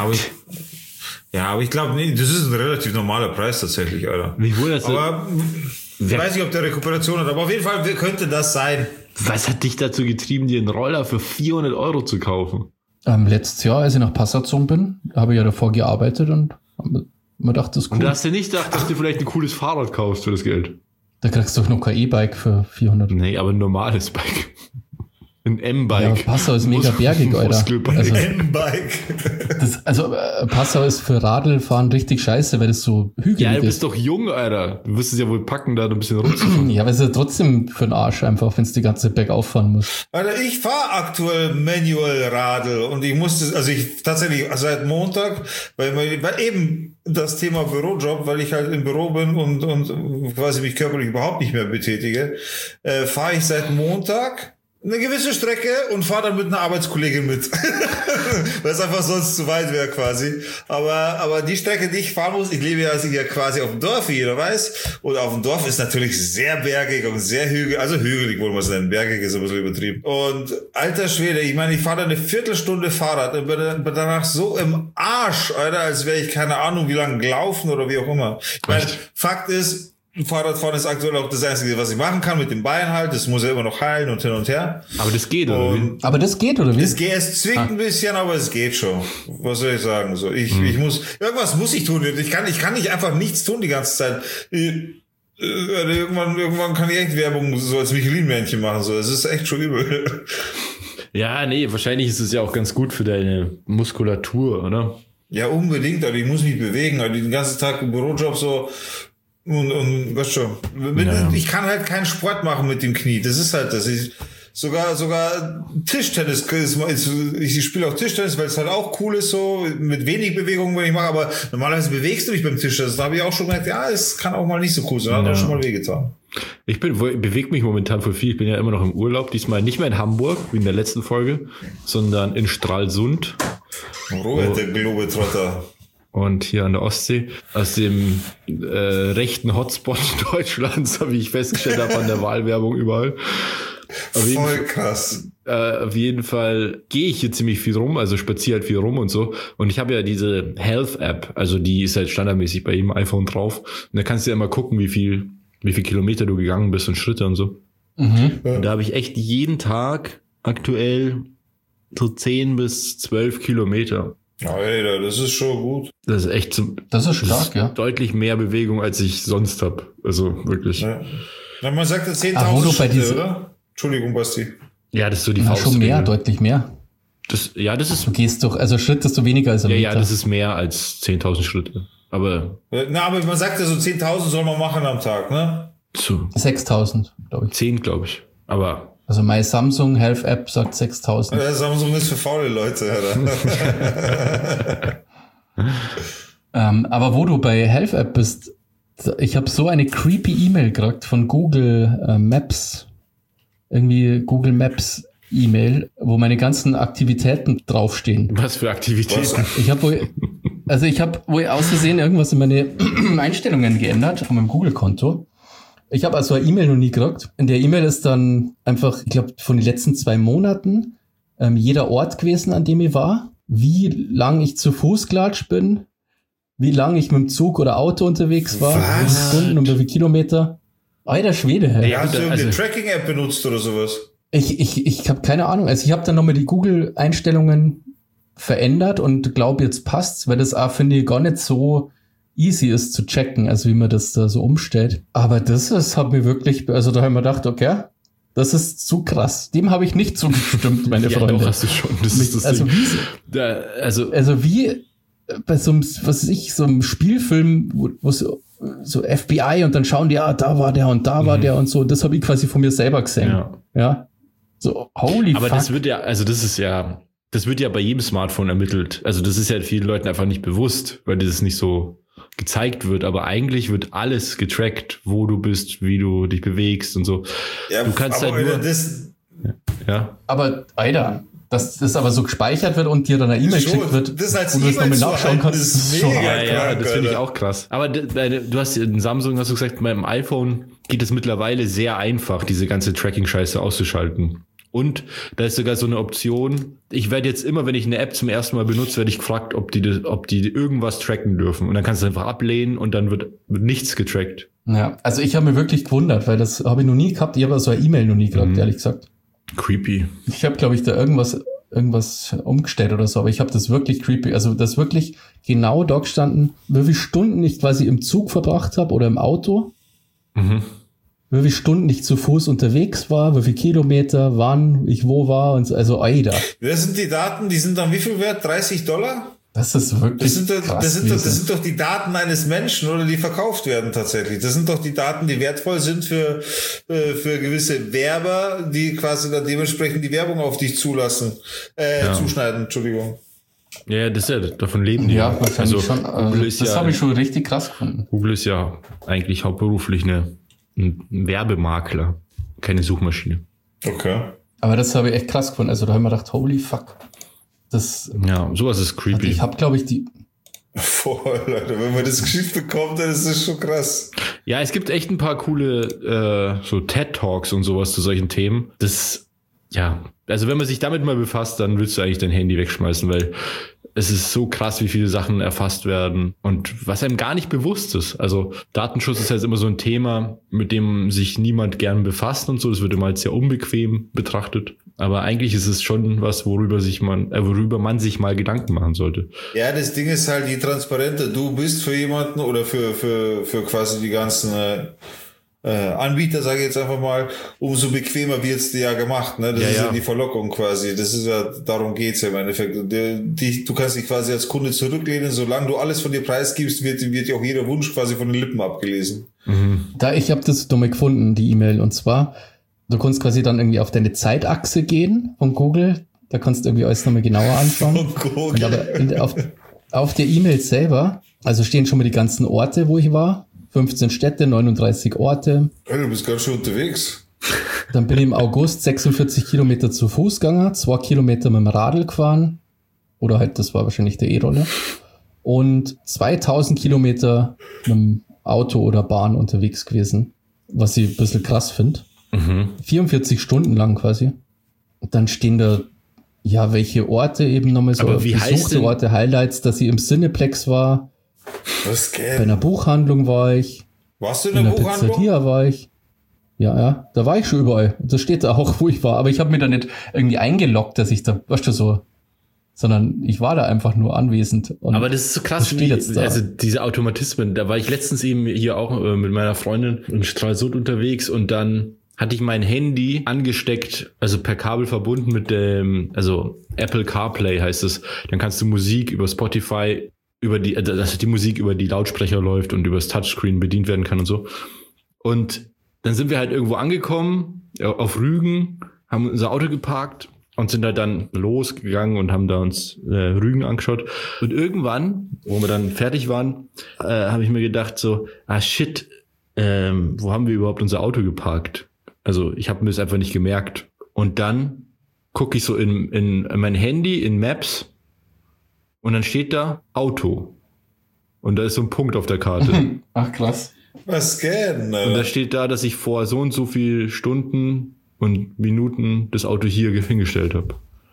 Aber ich glaube, nee, das ist ein relativ normaler Preis tatsächlich, Alter. Wie wohl das? Aber ich weiß nicht, ob der Rekuperation hat, aber auf jeden Fall könnte das sein. Was hat dich dazu getrieben, dir einen Roller für 400 € zu kaufen? Letztes Jahr, als ich nach Passau gezogen bin, habe ich ja davor gearbeitet und man dachte, das ist cool. Und du hast dir nicht gedacht, dass du vielleicht ein cooles Fahrrad kaufst für das Geld? Da kriegst du doch noch kein E-Bike für 400. Nee, aber ein normales Bike. Ein M-Bike. Ja, Passau ist mega bergig, Alter. Also, M-Bike. Passau ist für Radlfahren richtig scheiße, weil das so hügelig ist. Ja, du bist doch jung, Alter. Du wirst es ja wohl packen, da ein bisschen rumzufahren. Ja, aber es ist ja trotzdem für den Arsch einfach, wenn es die ganze bergauf fahren muss. Alter, ich fahre aktuell Manual Radl und ich musste, also ich tatsächlich seit Montag, weil eben das Thema Bürojob, weil ich halt im Büro bin und quasi mich körperlich überhaupt nicht mehr betätige, fahre ich seit Montag eine gewisse Strecke und fahre dann mit einer Arbeitskollegin mit. Weil es einfach sonst zu weit wäre quasi. Aber die Strecke, die ich fahren muss, ich lebe ja quasi auf dem Dorf, wie jeder weiß. Und auf dem Dorf ist natürlich sehr bergig und sehr hügelig, also hügelig wollen wir es nennen, bergig ist ein bisschen übertrieben. Und alter Schwede, ich meine, ich fahre da eine Viertelstunde Fahrrad und bin danach so im Arsch, Alter, als wäre ich keine Ahnung wie lange gelaufen oder wie auch immer. Ich meine, Fakt ist, Fahrradfahren ist aktuell auch das Einzige, was ich machen kann mit dem Bein halt. Das muss ja immer noch heilen und hin und her. Aber das geht, oder wie? Aber das geht, oder wie? Es zwickt ein bisschen, aber es geht schon. Was soll ich sagen? So, ich muss, irgendwas muss ich tun. Ich kann nicht einfach nichts tun die ganze Zeit. Irgendwann kann ich echt Werbung so als Michelin-Männchen machen. So, das ist echt schon übel. Ja, nee, wahrscheinlich ist es ja auch ganz gut für deine Muskulatur, oder? Ja, unbedingt. Also ich muss mich bewegen. Also den ganzen Tag im Bürojob so. Und weißt schon, ich kann halt keinen Sport machen mit dem Knie. Das ist halt das. Sogar Tischtennis, ich spiele auch Tischtennis, weil es halt auch cool ist, so mit wenig Bewegung, wenn ich mache, aber normalerweise bewegst du dich beim Tischtennis. Da habe ich auch schon gemerkt, ja, es kann auch mal nicht so cool sein. Hat auch schon mal wehgetan. Ich bewege mich momentan voll viel. Ich bin ja immer noch im Urlaub, diesmal nicht mehr in Hamburg, wie in der letzten Folge, sondern in Stralsund. Robert, der Globetrotter. Und hier an der Ostsee, aus dem rechten Hotspot Deutschlands, wie ich festgestellt habe, an der Wahlwerbung überall. Voll krass. Auf jeden Fall gehe ich hier ziemlich viel rum, also spaziere halt viel rum und so. Und ich habe ja diese Health-App, also die ist halt standardmäßig bei jedem iPhone drauf. Und da kannst du ja immer gucken, wie viel Kilometer du gegangen bist und Schritte und so. Und da habe ich echt jeden Tag aktuell so 10 bis 12 Kilometer. Alter, das ist schon gut. Das ist echt das ist stark, ja. Deutlich mehr Bewegung, als ich sonst habe. Also wirklich. Ja. Na, man sagt ja 10.000 Schritte, oder? Entschuldigung, Basti. Ja, das ist so die Faustregel. Schon mehr, deutlich mehr. Das ist, Du gehst doch, also schrittest du weniger als ein Meter. ja, das ist mehr als 10.000 Schritte. Aber aber man sagt ja so 10.000 soll man machen am Tag, ne? zu 6.000, glaube ich. 10, glaube ich. Aber Also meine Samsung Health App sagt 6.000. Ja, Samsung ist für faule Leute, Alter. Aber wo du bei Health App bist, ich habe so eine creepy E-Mail gekriegt von Google Maps. Irgendwie Google Maps E-Mail, wo meine ganzen Aktivitäten draufstehen. was für Aktivitäten? Ich habe wohl aus Versehen irgendwas in meine Einstellungen geändert von meinem Google-Konto. Ich habe also eine E-Mail noch nie gekriegt. In der E-Mail ist dann einfach, ich glaube, von den letzten 2 Monaten jeder Ort gewesen, an dem ich war, wie lang ich zu Fuß gelatscht bin, wie lang ich mit dem Zug oder Auto unterwegs war, wie viele Stunden und wie viele Kilometer. Alter Schwede, hey. Ja, Hast du also- irgendeine Tracking-App benutzt oder sowas? Ich habe keine Ahnung. Also ich habe dann nochmal die Google-Einstellungen verändert und glaube, jetzt passt's, weil das auch, finde ich, gar nicht so easy ist zu checken, also wie man das da so umstellt. Aber hat mir wirklich, also da haben wir gedacht, okay, das ist zu krass. Dem habe ich nicht zugestimmt, meine Ja, Freunde. doch, hast du schon. Das ist das also Ding. wie, Also wie bei so einem, so einem Spielfilm, wo so FBI und dann schauen die, da war der und da war der und so. Das habe ich quasi von mir selber gesehen. Ja. So, holy aber fuck. das wird ja bei jedem Smartphone ermittelt. Also das ist ja vielen Leuten einfach nicht bewusst, weil das nicht so gezeigt wird. Aber eigentlich wird alles getrackt, wo du bist, wie du dich bewegst und so. Ja, du kannst aber halt nur... das, Aber, Alter, dass das aber so gespeichert wird und dir dann eine E-Mail Schon, geschickt wird, das als wo du es E-Mail nochmal zu nachschauen halten, kannst, ist ist schon mega. hart. Ja, krank, das finde ich Alter. auch krass. Aber du hast in Samsung, hast du gesagt, beim iPhone geht es mittlerweile sehr einfach, diese ganze Tracking-Scheiße auszuschalten. Und da ist sogar so eine Option, ich werde jetzt immer, wenn ich eine App zum ersten Mal benutze, werde ich gefragt, ob die irgendwas tracken dürfen. Und dann kannst du einfach ablehnen und dann wird nichts getrackt. Ja, also ich habe mir wirklich gewundert, weil das habe ich noch nie gehabt. Ich habe so eine E-Mail noch nie gehabt, ehrlich gesagt. Creepy. Ich habe, glaube ich, da irgendwas umgestellt oder so, aber ich habe das wirklich creepy, also das wirklich genau da gestanden, wie viele Stunden ich quasi im Zug verbracht habe oder im Auto, wie viele Stunden ich zu Fuß unterwegs war, wie viele Kilometer, wann ich wo war und so, also Alter. das sind die Daten, die sind dann wie viel wert? $30? Das ist wirklich krass. Das sind doch die Daten eines Menschen, oder die verkauft werden tatsächlich. Das sind doch die Daten, die wertvoll sind für gewisse Werber, die quasi dann dementsprechend die Werbung auf dich zuschneiden, Entschuldigung. Ja, das ist ja, davon leben die. Ja, wahrscheinlich schon. Google ist Das habe ich schon richtig krass gefunden. Google ist ja eigentlich hauptberuflich ein Werbemakler, keine Suchmaschine. Okay. Aber das habe ich echt krass gefunden. Also da haben wir gedacht, holy fuck. Ja, sowas ist creepy. Ich habe, glaube ich, Voll, Leute, wenn man das geschickt bekommt, dann ist das schon krass. Ja, es gibt echt ein paar coole so TED-Talks und sowas zu solchen Themen. Also wenn man sich damit mal befasst, dann willst du eigentlich dein Handy wegschmeißen, weil es ist so krass, wie viele Sachen erfasst werden und was einem gar nicht bewusst ist. Also Datenschutz ist halt immer so ein Thema, mit dem sich niemand gern befasst und so. Das wird immer als sehr unbequem betrachtet. Aber eigentlich ist es schon was, worüber man sich mal Gedanken machen sollte. Ja, das Ding ist halt, je transparenter du bist für jemanden oder für quasi die ganzen Anbieter, sage ich jetzt einfach mal, umso bequemer wird's dir ja gemacht. Ne? Das ist ja die Verlockung quasi. Das ist ja, darum geht's ja im Endeffekt. Du kannst dich quasi als Kunde zurücklehnen. Solange du alles von dir preisgibst, wird dir auch jeder Wunsch quasi von den Lippen abgelesen. Ich habe das dumme gefunden, die E-Mail. Und zwar, du kannst quasi dann irgendwie auf deine Zeitachse gehen von Google. Da kannst du irgendwie alles nochmal genauer anschauen. Und aber auf der E-Mail selber, also stehen schon mal die ganzen Orte, wo ich war. 15 Städte, 39 Orte. Hey, du bist ganz schön unterwegs. Dann bin ich im August 46 Kilometer zu Fuß gegangen, 2 Kilometer mit dem Radl gefahren. Oder halt, das war wahrscheinlich der E-Roller. Und 2000 Kilometer mit dem Auto oder Bahn unterwegs gewesen. Was ich ein bisschen krass finde. 44 Stunden lang quasi. Und dann stehen da, ja, welche Orte eben nochmal so. Aber wie heißt besuchte denn? Orte, Highlights, dass ich im Cineplex war. Was Bei geht? einer Buchhandlung war ich. Warst du in In der der Buchhandlung? Pizzeria war ich. Ja, da war ich schon überall. Das steht da auch, wo ich war. Aber ich habe mir da nicht irgendwie eingeloggt, dass ich da, weißt du, so, sondern ich war da einfach nur anwesend. Und Aber das ist so krass, steht jetzt da. also diese Automatismen. Da war ich letztens eben hier auch mit meiner Freundin in Stralsund unterwegs und dann hatte ich mein Handy angesteckt, also per Kabel verbunden mit dem, also Apple CarPlay heißt es. Dann kannst du Musik über Spotify, dass die Musik über die Lautsprecher läuft und über das Touchscreen bedient werden kann und so. Und dann sind wir halt irgendwo angekommen, auf Rügen, haben unser Auto geparkt und sind halt dann losgegangen und haben da uns Rügen angeschaut. Und irgendwann, wo wir dann fertig waren, habe ich mir gedacht so, shit, wo haben wir überhaupt unser Auto geparkt? Also ich habe mir das einfach nicht gemerkt. Und dann gucke ich so in mein Handy, in Maps, und dann steht da Auto. Und da ist so ein Punkt auf der Karte. Ach, krass. Was geht? Und da steht da, dass ich vor so und so viel Stunden und Minuten das Auto hier hingestellt habe.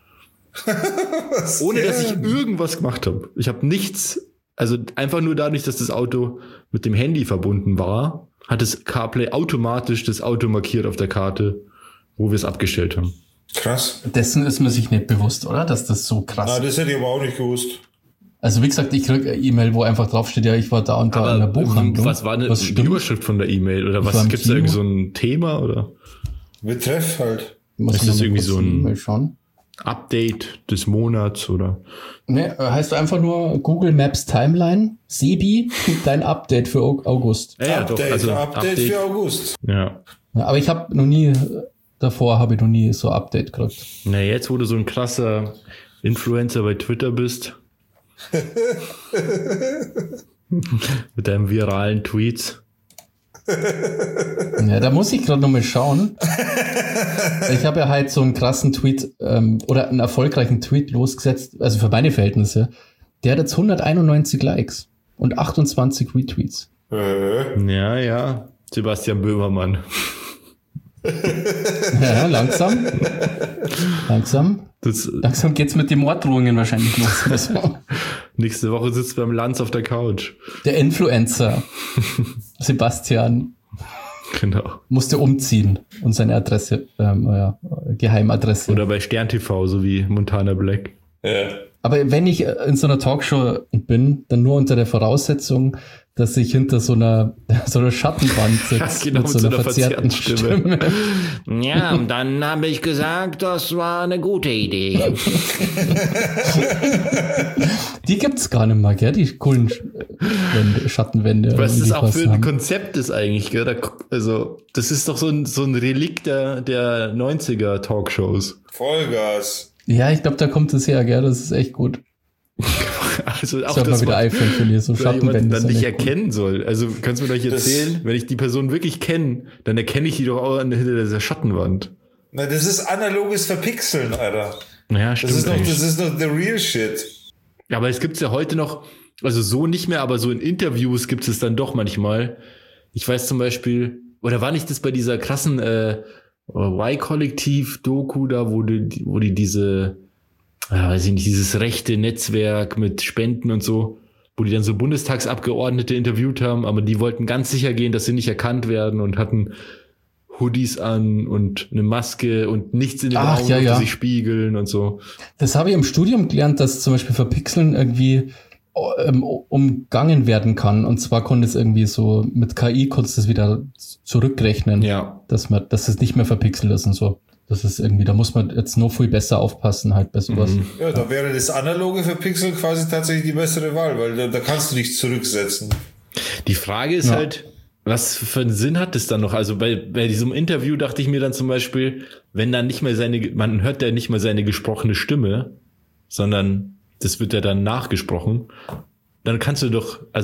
Ohne dass ich irgendwas gemacht habe. Ich habe nichts, also einfach nur dadurch, dass das Auto mit dem Handy verbunden war, hat das CarPlay automatisch das Auto markiert auf der Karte, wo wir es abgestellt haben. Krass. Dessen ist man sich nicht bewusst, oder? Dass das so krass ist. Na, das hätte ich aber auch nicht gewusst. Also wie gesagt, ich krieg eine E-Mail, wo einfach draufsteht, ja, ich war da und da in der Buchhandlung. Was war die Überschrift von der E-Mail? Oder was gibt's da irgendwie so ein Thema? Oder? Betreff halt. Ist das irgendwie so ein schauen? Update des Monats oder? Ne, heißt einfach nur Google Maps Timeline, Sebi, dein Update für August. Ja, Update, doch, also Update für August. Ja. Ja, aber ich habe noch nie so Update gekriegt. Na, jetzt, wo du so ein krasser Influencer bei Twitter bist. Mit deinen viralen Tweets. Ja, da muss ich gerade noch mal schauen. Ich habe ja halt so einen krassen Tweet oder einen erfolgreichen Tweet losgesetzt, also für meine Verhältnisse. Der hat jetzt 191 Likes und 28 Retweets. Ja. Sebastian Böhmermann. Ja, langsam. Langsam geht's mit den Morddrohungen wahrscheinlich los. Nächste Woche sitzt beim Lanz auf der Couch. Der Influencer Sebastian Genau. musste umziehen und seine Adresse, Geheimadresse. Oder bei Stern TV, so wie Montana Black. Ja. Aber wenn ich in so einer Talkshow bin, dann nur unter der Voraussetzung, dass ich hinter so einer Schattenwand sitze. Genau, mit so einer verzerrten Stimme. Ja, und dann habe ich gesagt, das war eine gute Idee. Die gibt's gar nicht mehr, gell? Die coolen Schattenwände. Was das auch für ein haben. Konzept ist eigentlich, gell? Also, das ist doch so ein Relikt der 90er Talkshows. Vollgas. Ja, ich glaube, da kommt es her, gell? Das ist echt gut. Also auch das mal wieder iPhone verlieren, so Schattenwände. Dann nicht cool. erkennen soll. Also kannst du mir doch erzählen, wenn ich die Person wirklich kenne, dann erkenne ich die doch auch hinter dieser Schattenwand. Na, das ist analoges Verpixeln, Alter. Ja, stimmt. Das ist noch the real shit. Aber es gibt's ja heute noch, also so nicht mehr, aber so in Interviews gibt es dann doch manchmal. Ich weiß zum Beispiel, oder war nicht das bei dieser krassen Y-Kollektiv-Doku da, wo die diese, weiß ich nicht, dieses rechte Netzwerk mit Spenden und so, wo die dann so Bundestagsabgeordnete interviewt haben, aber die wollten ganz sicher gehen, dass sie nicht erkannt werden und hatten Hoodies an und eine Maske und nichts in den Augen, die sich spiegeln und so. Das habe ich im Studium gelernt, dass zum Beispiel Verpixeln irgendwie umgangen werden kann. Und zwar konnte es irgendwie so, mit KI konntest du es wieder zurückrechnen. Ja. Dass es nicht mehr verpixelt ist und so. Das ist irgendwie, da muss man jetzt noch viel besser aufpassen halt bei sowas. Ja, da wäre das analoge Verpixeln quasi tatsächlich die bessere Wahl, weil da kannst du nichts zurücksetzen. Die Frage ist halt, was für einen Sinn hat es dann noch? Also bei diesem Interview dachte ich mir dann zum Beispiel, wenn dann nicht mehr man hört ja nicht mal seine gesprochene Stimme, sondern das wird ja dann nachgesprochen, dann musst du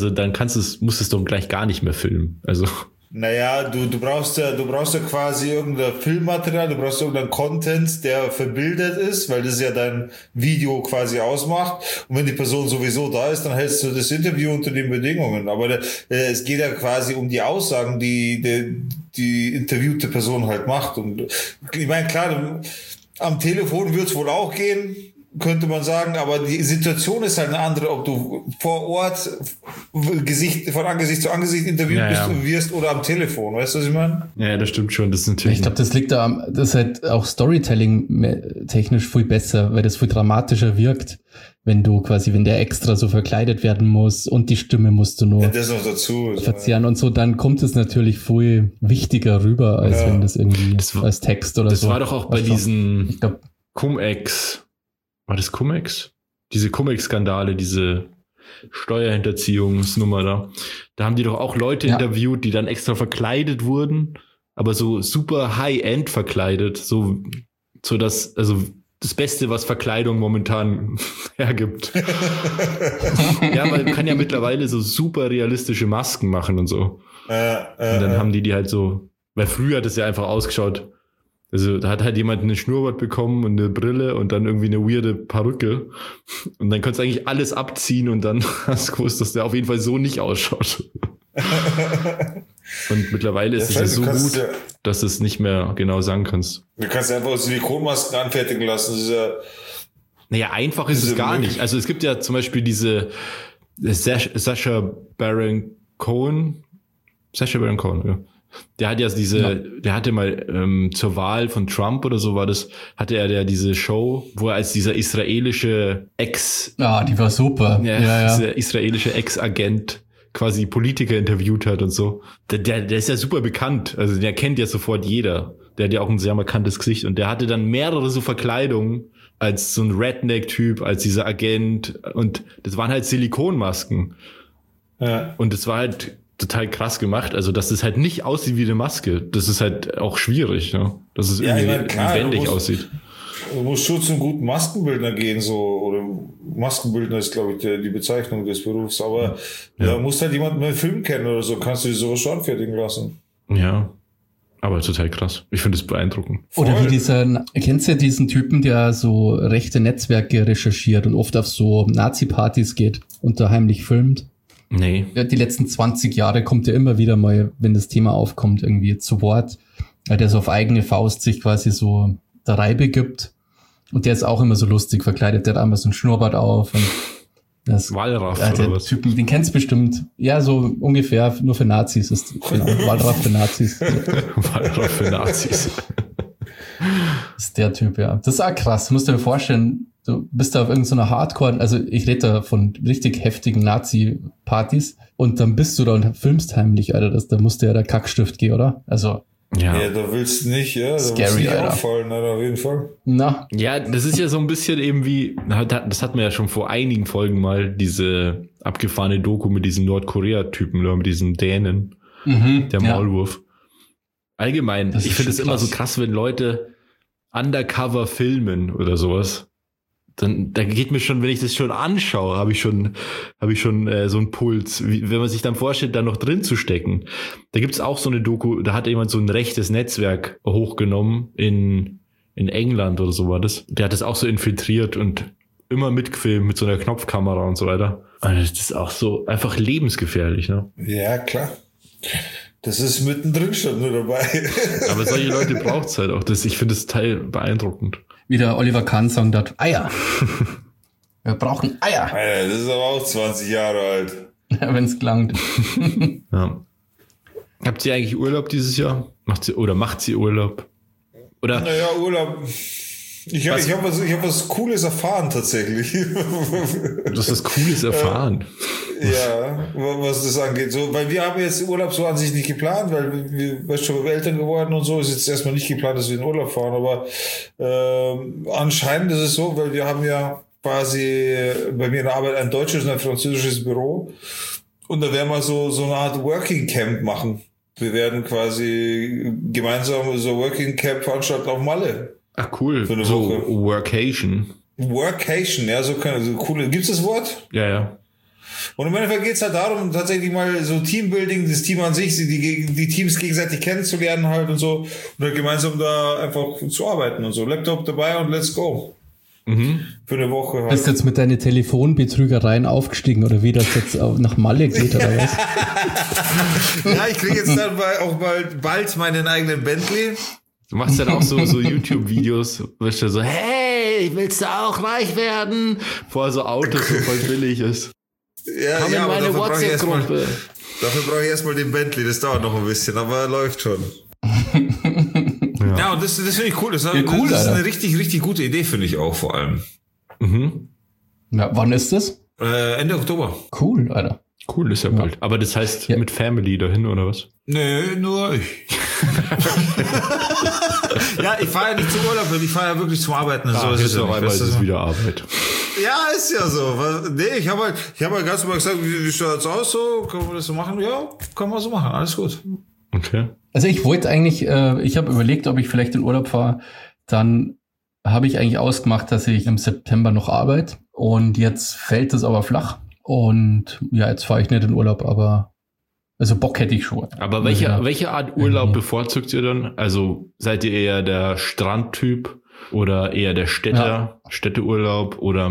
es doch gleich gar nicht mehr filmen. Also. Naja, du brauchst ja quasi irgendein Filmmaterial, du brauchst irgendeinen Content, der verbildet ist, weil das ja dein Video quasi ausmacht. Und wenn die Person sowieso da ist, dann hältst du das Interview unter den Bedingungen. Aber es geht ja quasi um die Aussagen, die interviewte Person halt macht. Und ich meine, klar, am Telefon wird's wohl auch gehen. könnte man sagen, aber die Situation ist halt eine andere, ob du vor Ort von Angesicht zu Angesicht interviewt wirst oder am Telefon, weißt du, was ich meine? Ja, das stimmt schon, das ist natürlich... Ich glaube, das liegt da das ist halt auch Storytelling technisch viel besser, weil das viel dramatischer wirkt, wenn der extra so verkleidet werden muss und die Stimme musst du nur das noch dazu verzehren und so, dann kommt es natürlich viel wichtiger rüber, als wenn das irgendwie als Text oder so. Das war doch auch bei diesen Cum-Ex. War das Cum-Ex? Diese Cum-Ex-Skandale, diese Steuerhinterziehungsnummer da. Da haben die doch auch Leute interviewt, die dann extra verkleidet wurden, aber so super High-End verkleidet, so dass, also das Beste, was Verkleidung momentan hergibt. Ja, man kann ja mittlerweile so super realistische Masken machen und so. Und dann haben die halt so, weil früher hat es ja einfach ausgeschaut, also da hat halt jemand einen Schnurrbart bekommen und eine Brille und dann irgendwie eine weirde Perücke. Und dann konntest du eigentlich alles abziehen und dann hast du gewusst, dass der auf jeden Fall so nicht ausschaut. Und mittlerweile ist es ja so gut, dass du es nicht mehr genau sagen kannst. Du kannst einfach Silikonmasken anfertigen lassen. Das ist ja naja, einfach ist es gar nicht. Also es gibt ja zum Beispiel diese Sacha Baron Cohen, ja. Der hat ja der hatte mal zur Wahl von Trump oder so war das, hatte er ja diese Show, wo er als dieser israelische die war super. Dieser israelische Ex-Agent quasi Politiker interviewt hat und so. Der ist ja super bekannt. Also der kennt ja sofort jeder. Der hat ja auch ein sehr markantes Gesicht und der hatte dann mehrere so Verkleidungen als so ein Redneck-Typ, als dieser Agent und das waren halt Silikonmasken. Ja. Und das war halt total krass gemacht, also dass es halt nicht aussieht wie eine Maske. Das ist halt auch schwierig, ne? Dass es irgendwie lebendig aussieht. Du musst schon zum guten Maskenbildner gehen, so, oder Maskenbildner ist, glaube ich, die Bezeichnung des Berufs, aber da musst halt jemanden mit Film kennen oder so, kannst du dir sowas schon anfertigen lassen. Ja, aber total krass. Ich finde es beeindruckend. Oder wie kennst du ja diesen Typen, der so rechte Netzwerke recherchiert und oft auf so Nazi-Partys geht und da heimlich filmt? Nee. Die letzten 20 Jahre kommt er immer wieder mal, wenn das Thema aufkommt, irgendwie zu Wort, weil der so auf eigene Faust sich quasi so der Reibe gibt. Und der ist auch immer so lustig verkleidet. Der hat einmal so ein Schnurrbart auf. Und das Wallraff oder was? Typen, den kennst du bestimmt. Ja, so ungefähr, nur für Nazis ist genau. Wallraff für Nazis. Wallraff für Nazis. Das ist der Typ, ja. Das ist auch krass. Du musst dir vorstellen, du bist da auf irgendeiner Hardcore, also ich rede da von richtig heftigen Nazi-Partys und dann bist du da und filmst heimlich, Alter. Da musste ja der Kackstift gehen, oder? Also. Ja, da willst du nicht, da scary, willst du nicht Alter. Auffallen, Alter, auf jeden Fall. Na. Ja, das ist ja so ein bisschen eben wie, das hatten wir ja schon vor einigen Folgen mal, diese abgefahrene Doku mit diesem Nordkorea-Typen, mit diesem Dänen, der Maulwurf. Allgemein, ich finde es immer so krass, wenn Leute undercover filmen oder sowas. Da geht mir schon, wenn ich das schon anschaue, habe ich schon so einen Puls. Wenn man sich dann vorstellt, da noch drin zu stecken. Da gibt's auch so eine Doku, da hat jemand so ein rechtes Netzwerk hochgenommen in England oder so war das. Der hat das auch so infiltriert und immer mitgefilmt mit so einer Knopfkamera und so weiter. Also das ist auch so einfach lebensgefährlich, ne? Ja, klar. Das ist mittendrin schon nur dabei. Aber solche Leute braucht's halt auch. Ich finde das Teil beeindruckend. Wie der Oliver Kahn sagt, hat Eier. Wir brauchen Eier. Alter, das ist aber auch 20 Jahre alt. Ja, wenn's klangt. Ja. Habt ihr eigentlich Urlaub dieses Jahr? Macht sie Urlaub? Oder? Naja, Urlaub. Ich hab was Cooles erfahren tatsächlich. Du hast was Cooles erfahren. Ja, was das angeht. So, weil wir haben jetzt Urlaub so an sich nicht geplant, weil wir schon Eltern geworden und so, ist jetzt erstmal nicht geplant, dass wir in Urlaub fahren, aber anscheinend ist es so, weil wir haben ja quasi bei mir in der Arbeit ein deutsches und ein französisches Büro und da werden wir so eine Art Working Camp machen. Wir werden quasi gemeinsam so Working Camp veranstalten auf Malle. Ach cool, für eine Woche. Workation. Workation, ja, so cool. Gibt's das Wort? Ja. Und im Endeffekt geht's halt darum, tatsächlich mal so Teambuilding, das Team an sich, die Teams gegenseitig kennenzulernen halt und so, und dann gemeinsam da einfach zu arbeiten und so. Laptop dabei und let's go. Für eine Woche halt. Bist du jetzt mit deinen Telefonbetrügereien aufgestiegen oder wie das jetzt nach Malle geht oder was? Ja, ich kriege jetzt dann auch bald meinen eigenen Bentley. Du machst dann auch so YouTube-Videos, wirst du so, hey, willst du auch reich werden? Vor so Autos so voll billig ist. Ja, Komm in meine WhatsApp-Gruppe. Dafür brauche ich erstmal den Bentley, das dauert noch ein bisschen, aber läuft schon. Ja, und das finde ich cool. Das ist eine richtig, richtig gute Idee, finde ich auch vor allem. Mhm. Ja, wann ist das? Ende Oktober. Cool, Alter. Cool, ist ja bald. Aber das heißt mit Family dahin, oder was? Nee, nur ich. Ja, ich fahre ja nicht zum Urlaub, ich fahre ja wirklich zum Arbeiten. So ist es doch einmal, ist es wieder Arbeit. Ja, ist ja so. Nee, ich habe halt ganz normal gesagt, wie schaut's aus so? Können wir das so machen? Ja, können wir so machen. Alles gut. Okay. Also ich wollte eigentlich, ich habe überlegt, ob ich vielleicht in Urlaub fahre. Dann habe ich eigentlich ausgemacht, dass ich im September noch arbeite. Und jetzt fällt es aber flach. Und ja, jetzt fahre ich nicht in Urlaub, aber also Bock hätte ich schon. Aber welche Art Urlaub bevorzugt ihr dann? Also seid ihr eher der Strandtyp oder eher der Städteurlaub? Oder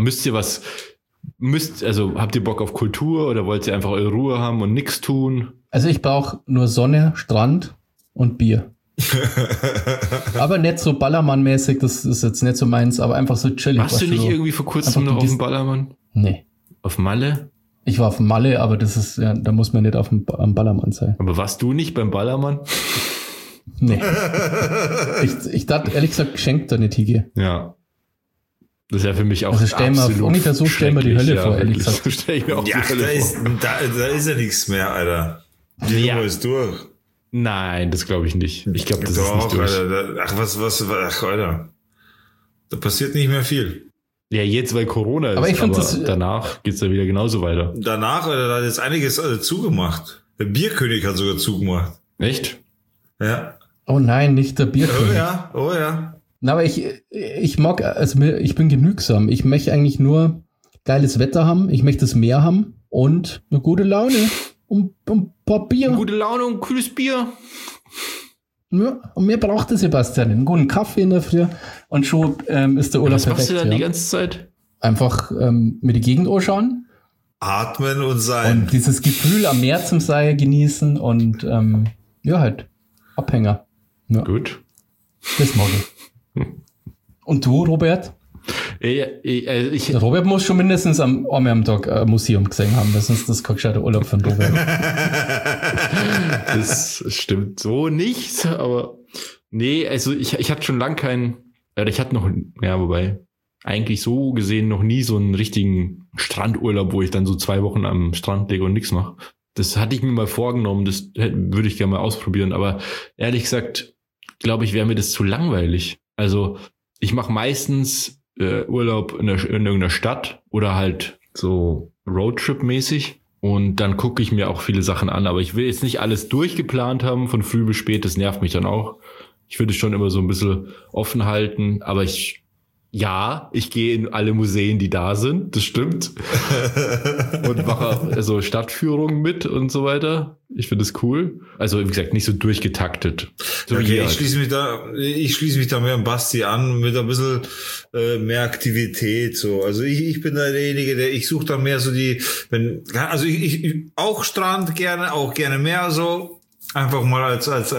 habt ihr Bock auf Kultur oder wollt ihr einfach eure Ruhe haben und nichts tun? Also ich brauche nur Sonne, Strand und Bier. Aber nicht so Ballermann-mäßig, das ist jetzt nicht so meins, aber einfach so chillig. Warst du nicht so irgendwie vor kurzem noch auf dem Ballermann? Nee. Auf Malle? Ich war auf Malle, aber das ist, ja, da muss man nicht am Ballermann sein. Aber warst du nicht beim Ballermann? Nee. Ich dachte, ehrlich gesagt, geschenkt da nicht hingehe. Ja. Das ist ja für mich auch also stellen wir die Hölle vor, ehrlich gesagt. So stell ich mir auch die Hölle vor. Da ist ja nichts mehr, Alter. Die Nummer ist durch. Nein, das glaube ich nicht. Ich glaube, das ist nicht durch. Alter, Alter. Da passiert nicht mehr viel. Ja, jetzt, weil Corona ist, aber danach geht's ja wieder genauso weiter. Danach, Alter, da hat jetzt einiges zugemacht. Der Bierkönig hat sogar zugemacht. Echt? Ja. Oh nein, nicht der Bierkönig. Oh ja. Na, aber ich mag, also ich bin genügsam. Ich möchte eigentlich nur geiles Wetter haben, ich möchte das Meer haben und eine gute Laune und ein paar Bier. Gute Laune und kühles Bier. Ja, und mehr braucht der Sebastian. Einen guten Kaffee in der Früh und schon ist der Urlaub perfekt. Was machst du dann die ganze Zeit? Einfach mir die Gegend anschauen. Atmen und sein. Und dieses Gefühl am Meer zum Sein genießen und halt Abhänger. Ja. Gut. Das mag ich. Und du, Robert? Robert muss schon mindestens einmal am Tag ein Museum gesehen haben, weil sonst das kein gescheiter Urlaub von Robert. Das stimmt so nicht, aber nee, also ich hatte schon lange wobei eigentlich so gesehen noch nie so einen richtigen Strandurlaub, wo ich dann so 2 Wochen am Strand lege und nichts mache. Das hatte ich mir mal vorgenommen, das würde ich gerne mal ausprobieren, aber ehrlich gesagt, glaube ich, wäre mir das zu langweilig. Also ich mache meistens Urlaub in irgendeiner Stadt oder halt so Roadtrip-mäßig und dann gucke ich mir auch viele Sachen an, aber ich will jetzt nicht alles durchgeplant haben, von früh bis spät, das nervt mich dann auch. Ich würde es schon immer so ein bisschen offen halten, aber ich gehe in alle Museen, die da sind, das stimmt. Und mache also Stadtführungen mit und so weiter. Ich finde das cool. Also wie gesagt, nicht so durchgetaktet. So okay, ich schließe mich da mehr an Basti an, mit ein bisschen mehr Aktivität. So. Also ich bin da derjenige, ich suche da mehr so ich auch Strand gerne, auch gerne mehr so. Einfach mal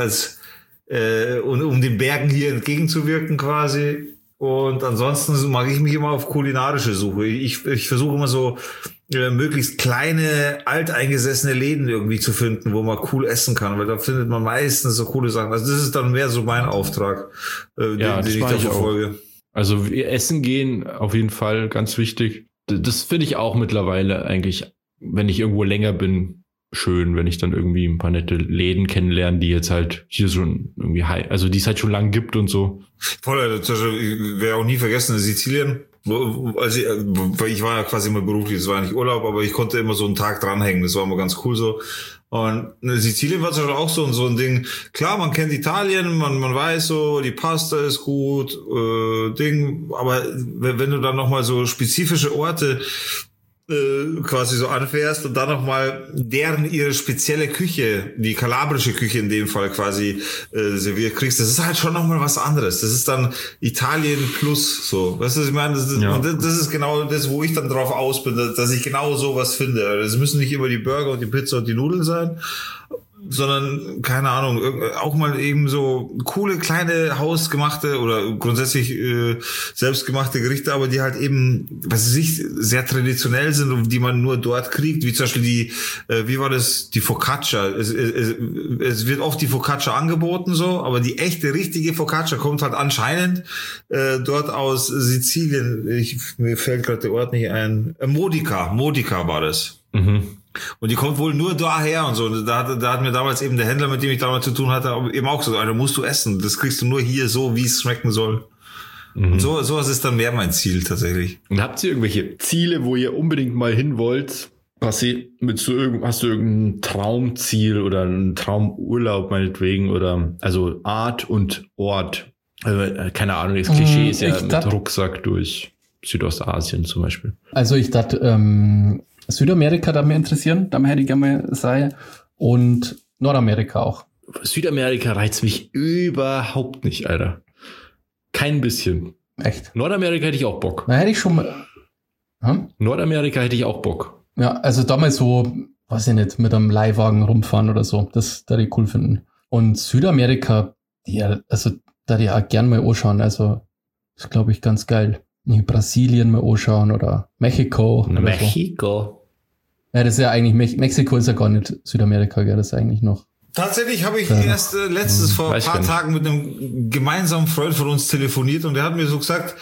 um den Bergen hier entgegenzuwirken quasi. Und ansonsten mag ich mich immer auf kulinarische Suche. Ich versuche immer so möglichst kleine, alteingesessene Läden irgendwie zu finden, wo man cool essen kann, weil da findet man meistens so coole Sachen. Also das ist dann mehr so mein Auftrag, den ich da verfolge. Also essen gehen auf jeden Fall ganz wichtig. Das finde ich auch mittlerweile eigentlich, wenn ich irgendwo länger bin, schön, wenn ich dann irgendwie ein paar nette Läden kennenlerne, die jetzt halt hier schon irgendwie die es halt schon lange gibt und so. Voll, ich werde auch nie vergessen, in Sizilien, ich war ja quasi immer beruflich, das war nicht Urlaub, aber ich konnte immer so einen Tag dranhängen, das war immer ganz cool so. Und Sizilien war zum Beispiel auch so ein Ding, klar, man kennt Italien, man weiß so, die Pasta ist gut, aber wenn du dann nochmal so spezifische Orte quasi so anfährst und dann nochmal ihre spezielle Küche, die kalabrische Küche in dem Fall quasi serviert kriegst, das ist halt schon nochmal was anderes. Das ist dann Italien plus so. Weißt du, was ich meine? Das ist genau das, wo ich dann drauf aus bin, dass ich genau sowas finde. Das müssen nicht immer die Burger und die Pizza und die Nudeln sein. sondern, keine Ahnung, auch mal eben so coole, kleine hausgemachte oder grundsätzlich selbstgemachte Gerichte, aber die halt eben, was weiß ich, sehr traditionell sind und die man nur dort kriegt, wie zum Beispiel die, wie war das, die Focaccia. Es wird oft die Focaccia angeboten so, aber die echte, richtige Focaccia kommt halt anscheinend dort aus Sizilien. Mir fällt gerade der Ort nicht ein. Modica war das. Mhm. Und die kommt wohl nur daher und so. Und da hat mir damals eben der Händler, mit dem ich damals zu tun hatte, eben auch so, Alter, musst du essen. Das kriegst du nur hier so, wie es schmecken soll. Mhm. Und sowas ist dann mehr mein Ziel tatsächlich. Und habt ihr irgendwelche Ziele, wo ihr unbedingt mal hin wollt? Hast du irgendein Traumziel oder einen Traumurlaub meinetwegen oder also Art und Ort? Keine Ahnung, das Klischee ist ja mit Rucksack durch Südostasien zum Beispiel. Also ich dachte, Südamerika da mir interessieren, da hätte ich gerne mal sein. Und Nordamerika auch. Südamerika reizt mich überhaupt nicht, Alter. Kein bisschen. Echt? Nordamerika hätte ich auch Bock. Na, hätte ich schon mal. Nordamerika hätte ich auch Bock. Ja, also damals so, weiß ich nicht, mit einem Leihwagen rumfahren oder so. Das würde ich cool finden. Und Südamerika, da die auch gern mal anschauen. Also, das ist, glaube ich, ganz geil. In Brasilien mal anschauen oder Mexiko. Mexiko. So. Ja, das ist ja eigentlich, Mexiko ist ja gar nicht Südamerika, gell, das ist eigentlich noch. Tatsächlich habe ich erst letztes vor ein paar Tagen mit einem gemeinsamen Freund von uns telefoniert und der hat mir so gesagt,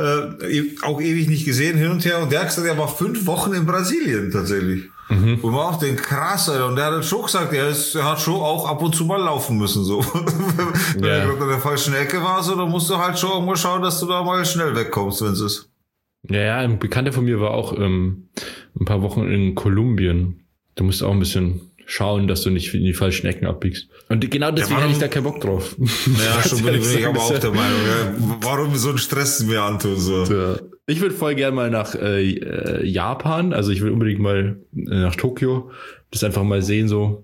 auch ewig nicht gesehen, hin und her, und der hat gesagt, er war 5 Wochen in Brasilien tatsächlich. Mhm. Und man auch den krass, Alter. Und der hat schon gesagt, er hat schon auch ab und zu mal laufen müssen, so. Wenn er gerade in der falschen Ecke war, so, dann musst du halt schon irgendwo schauen, dass du da mal schnell wegkommst, wenn es ist. Ja, ein Bekannter von mir war auch ein paar Wochen in Kolumbien. Da musst du auch ein bisschen schauen, dass du nicht in die falschen Ecken abbiegst. Und genau deswegen hatte ich da keinen Bock drauf. Ja, schon bin ich aber auch der Meinung. Ja. Warum so einen Stress mir antun? So. Ja. Ich würde voll gerne mal nach Japan. Also ich will unbedingt mal nach Tokio. Das einfach mal sehen so.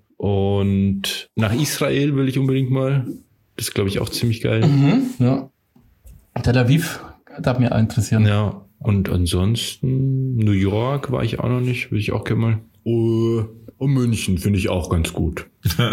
Und nach Israel will ich unbedingt mal. Das ist, glaube ich, auch ziemlich geil. Mhm, ja. Tel Aviv darf mich auch interessieren. Ja. Und ansonsten New York war ich auch noch nicht. Will ich auch gerne mal. Und München finde ich auch ganz gut.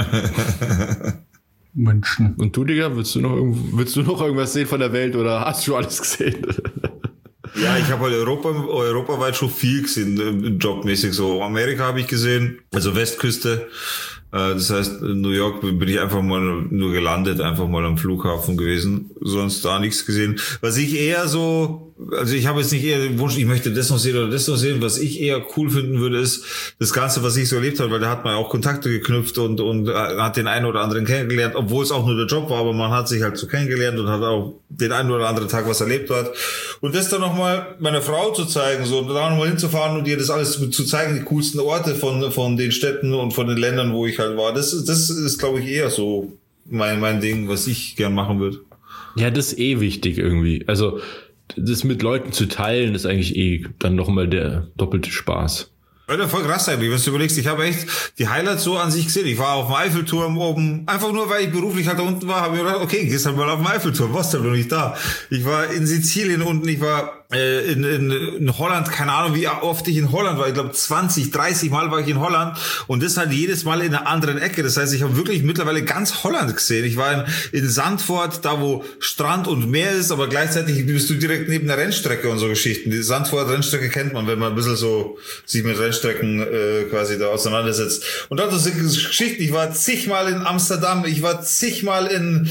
München. Und du, Digga, willst du noch irgendwas sehen von der Welt oder hast du alles gesehen? Ja, ich habe halt europaweit schon viel gesehen, jobmäßig so. Amerika habe ich gesehen, also Westküste. Das heißt, in New York bin ich einfach mal nur gelandet, einfach mal am Flughafen gewesen, sonst da nichts gesehen. Was ich eher so, also ich habe jetzt nicht eher den Wunsch, ich möchte das noch sehen oder das noch sehen, was ich eher cool finden würde, ist das Ganze, was ich so erlebt habe, weil da hat man auch Kontakte geknüpft und hat den einen oder anderen kennengelernt, obwohl es auch nur der Job war, aber man hat sich halt so kennengelernt und hat auch den einen oder anderen Tag was erlebt dort. Und das dann nochmal meiner Frau zu zeigen, so, da nochmal hinzufahren und ihr das alles zu zeigen, die coolsten Orte von den Städten und von den Ländern, wo ich halt war. Das ist, glaube ich, eher so mein Ding, was ich gern machen würde. Ja, das ist wichtig irgendwie. Also, das mit Leuten zu teilen, ist eigentlich dann nochmal der doppelte Spaß. Ja, voll krass eigentlich, wenn du überlegst, ich habe echt die Highlights so an sich gesehen. Ich war auf dem Eiffelturm oben, einfach nur, weil ich beruflich halt da unten war, habe ich gedacht, okay, gehst halt mal auf den Eiffelturm, warst du noch nicht da. Ich war in Sizilien unten, ich war in Holland, keine Ahnung, wie oft ich in Holland war. Ich glaube 20, 30 Mal war ich in Holland und das halt jedes Mal in einer anderen Ecke. Das heißt, ich habe wirklich mittlerweile ganz Holland gesehen. Ich war in Zandvoort, da wo Strand und Meer ist, aber gleichzeitig bist du direkt neben der Rennstrecke und so Geschichten. Die Zandvoort-Rennstrecke kennt man, wenn man ein bisschen so sich mit Rennstrecken quasi da auseinandersetzt. Und dort sind Geschichten. Ich war zigmal in Amsterdam, ich war zigmal in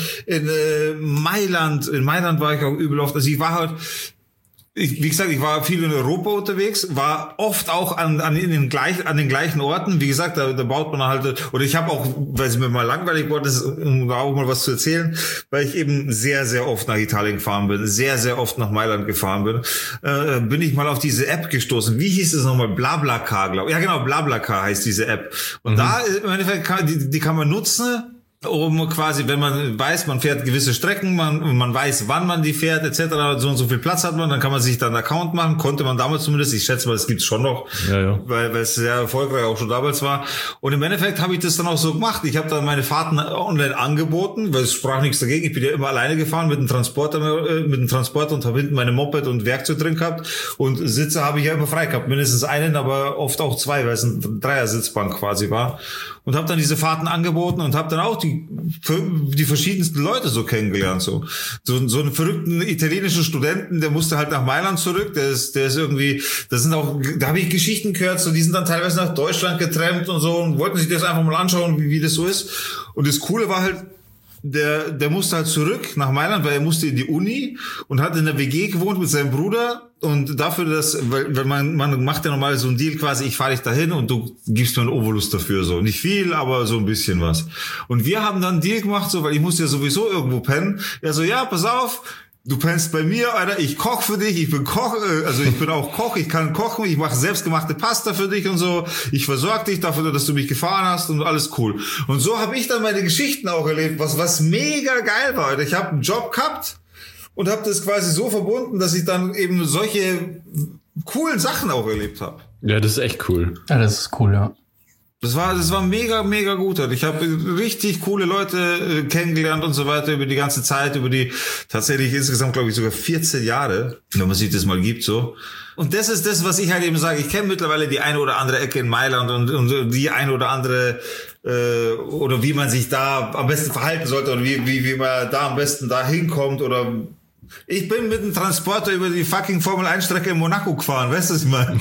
Mailand. In Mailand war ich auch übel oft. Also ich war halt, wie gesagt, ich war viel in Europa unterwegs, war oft auch an den gleichen Orten. Wie gesagt, da baut man halt, oder ich habe auch, weil es mir mal langweilig geworden ist, um da auch mal was zu erzählen, weil ich eben sehr, sehr oft nach Italien gefahren bin, sehr, sehr oft nach Mailand gefahren bin ich mal auf diese App gestoßen. Wie hieß es nochmal? BlaBlaCar, glaube ich. Ja, genau, BlaBlaCar heißt diese App. Und da, im Endeffekt, die kann man nutzen, um quasi, wenn man weiß, man fährt gewisse Strecken, man weiß, wann man die fährt, etc., so und so viel Platz hat man, dann kann man sich dann einen Account machen, konnte man damals zumindest, ich schätze mal, das gibt's schon noch, weil es sehr erfolgreich auch schon damals war. Und im Endeffekt habe ich das dann auch so gemacht. Ich habe dann meine Fahrten online angeboten, weil es sprach nichts dagegen. Ich bin ja immer alleine gefahren mit dem Transporter und habe hinten meine Moped und Werkzeug drin gehabt, und Sitze habe ich ja immer frei gehabt, mindestens einen, aber oft auch zwei, weil es ein Dreier-Sitzbank quasi war. Und habe dann diese Fahrten angeboten und habe dann auch die verschiedensten Leute so kennengelernt. So einen verrückten italienischen Studenten, der musste halt nach Mailand zurück. Der ist irgendwie, da habe ich Geschichten gehört, so die sind dann teilweise nach Deutschland getrennt und so und wollten sich das einfach mal anschauen, wie das so ist. Und das Coole war halt, der musste halt zurück nach Mailand, weil er musste in die Uni und hat in der WG gewohnt mit seinem Bruder. Und dafür, weil man macht ja normal so einen Deal quasi, ich fahre dich dahin und du gibst mir einen Obolus dafür, so. Nicht viel, aber so ein bisschen was. Und wir haben dann einen Deal gemacht, so, weil ich musste ja sowieso irgendwo pennen. Ja, so, ja, pass auf, du pennst bei mir, Alter, ich koch für dich, ich bin Koch, also ich bin auch Koch, ich kann kochen, ich mache selbstgemachte Pasta für dich und so, ich versorge dich dafür, dass du mich gefahren hast und alles cool. Und so habe ich dann meine Geschichten auch erlebt, was mega geil war, Alter. Ich habe einen Job gehabt und habe das quasi so verbunden, dass ich dann eben solche coolen Sachen auch erlebt habe. Ja, das ist echt cool. Ja, das ist cool, ja. Das war mega, mega gut. Ich habe richtig coole Leute kennengelernt und so weiter über die ganze Zeit, über die tatsächlich insgesamt, glaube ich, sogar 14 Jahre, wenn man sich das mal gibt, so. Und das ist das, was ich halt eben sage. Ich kenne mittlerweile die eine oder andere Ecke in Mailand und die eine oder andere oder wie man sich da am besten verhalten sollte oder wie man da am besten da hinkommt oder ich bin mit dem Transporter über die fucking Formel-1-Strecke in Monaco gefahren, weißt du, was ich meine?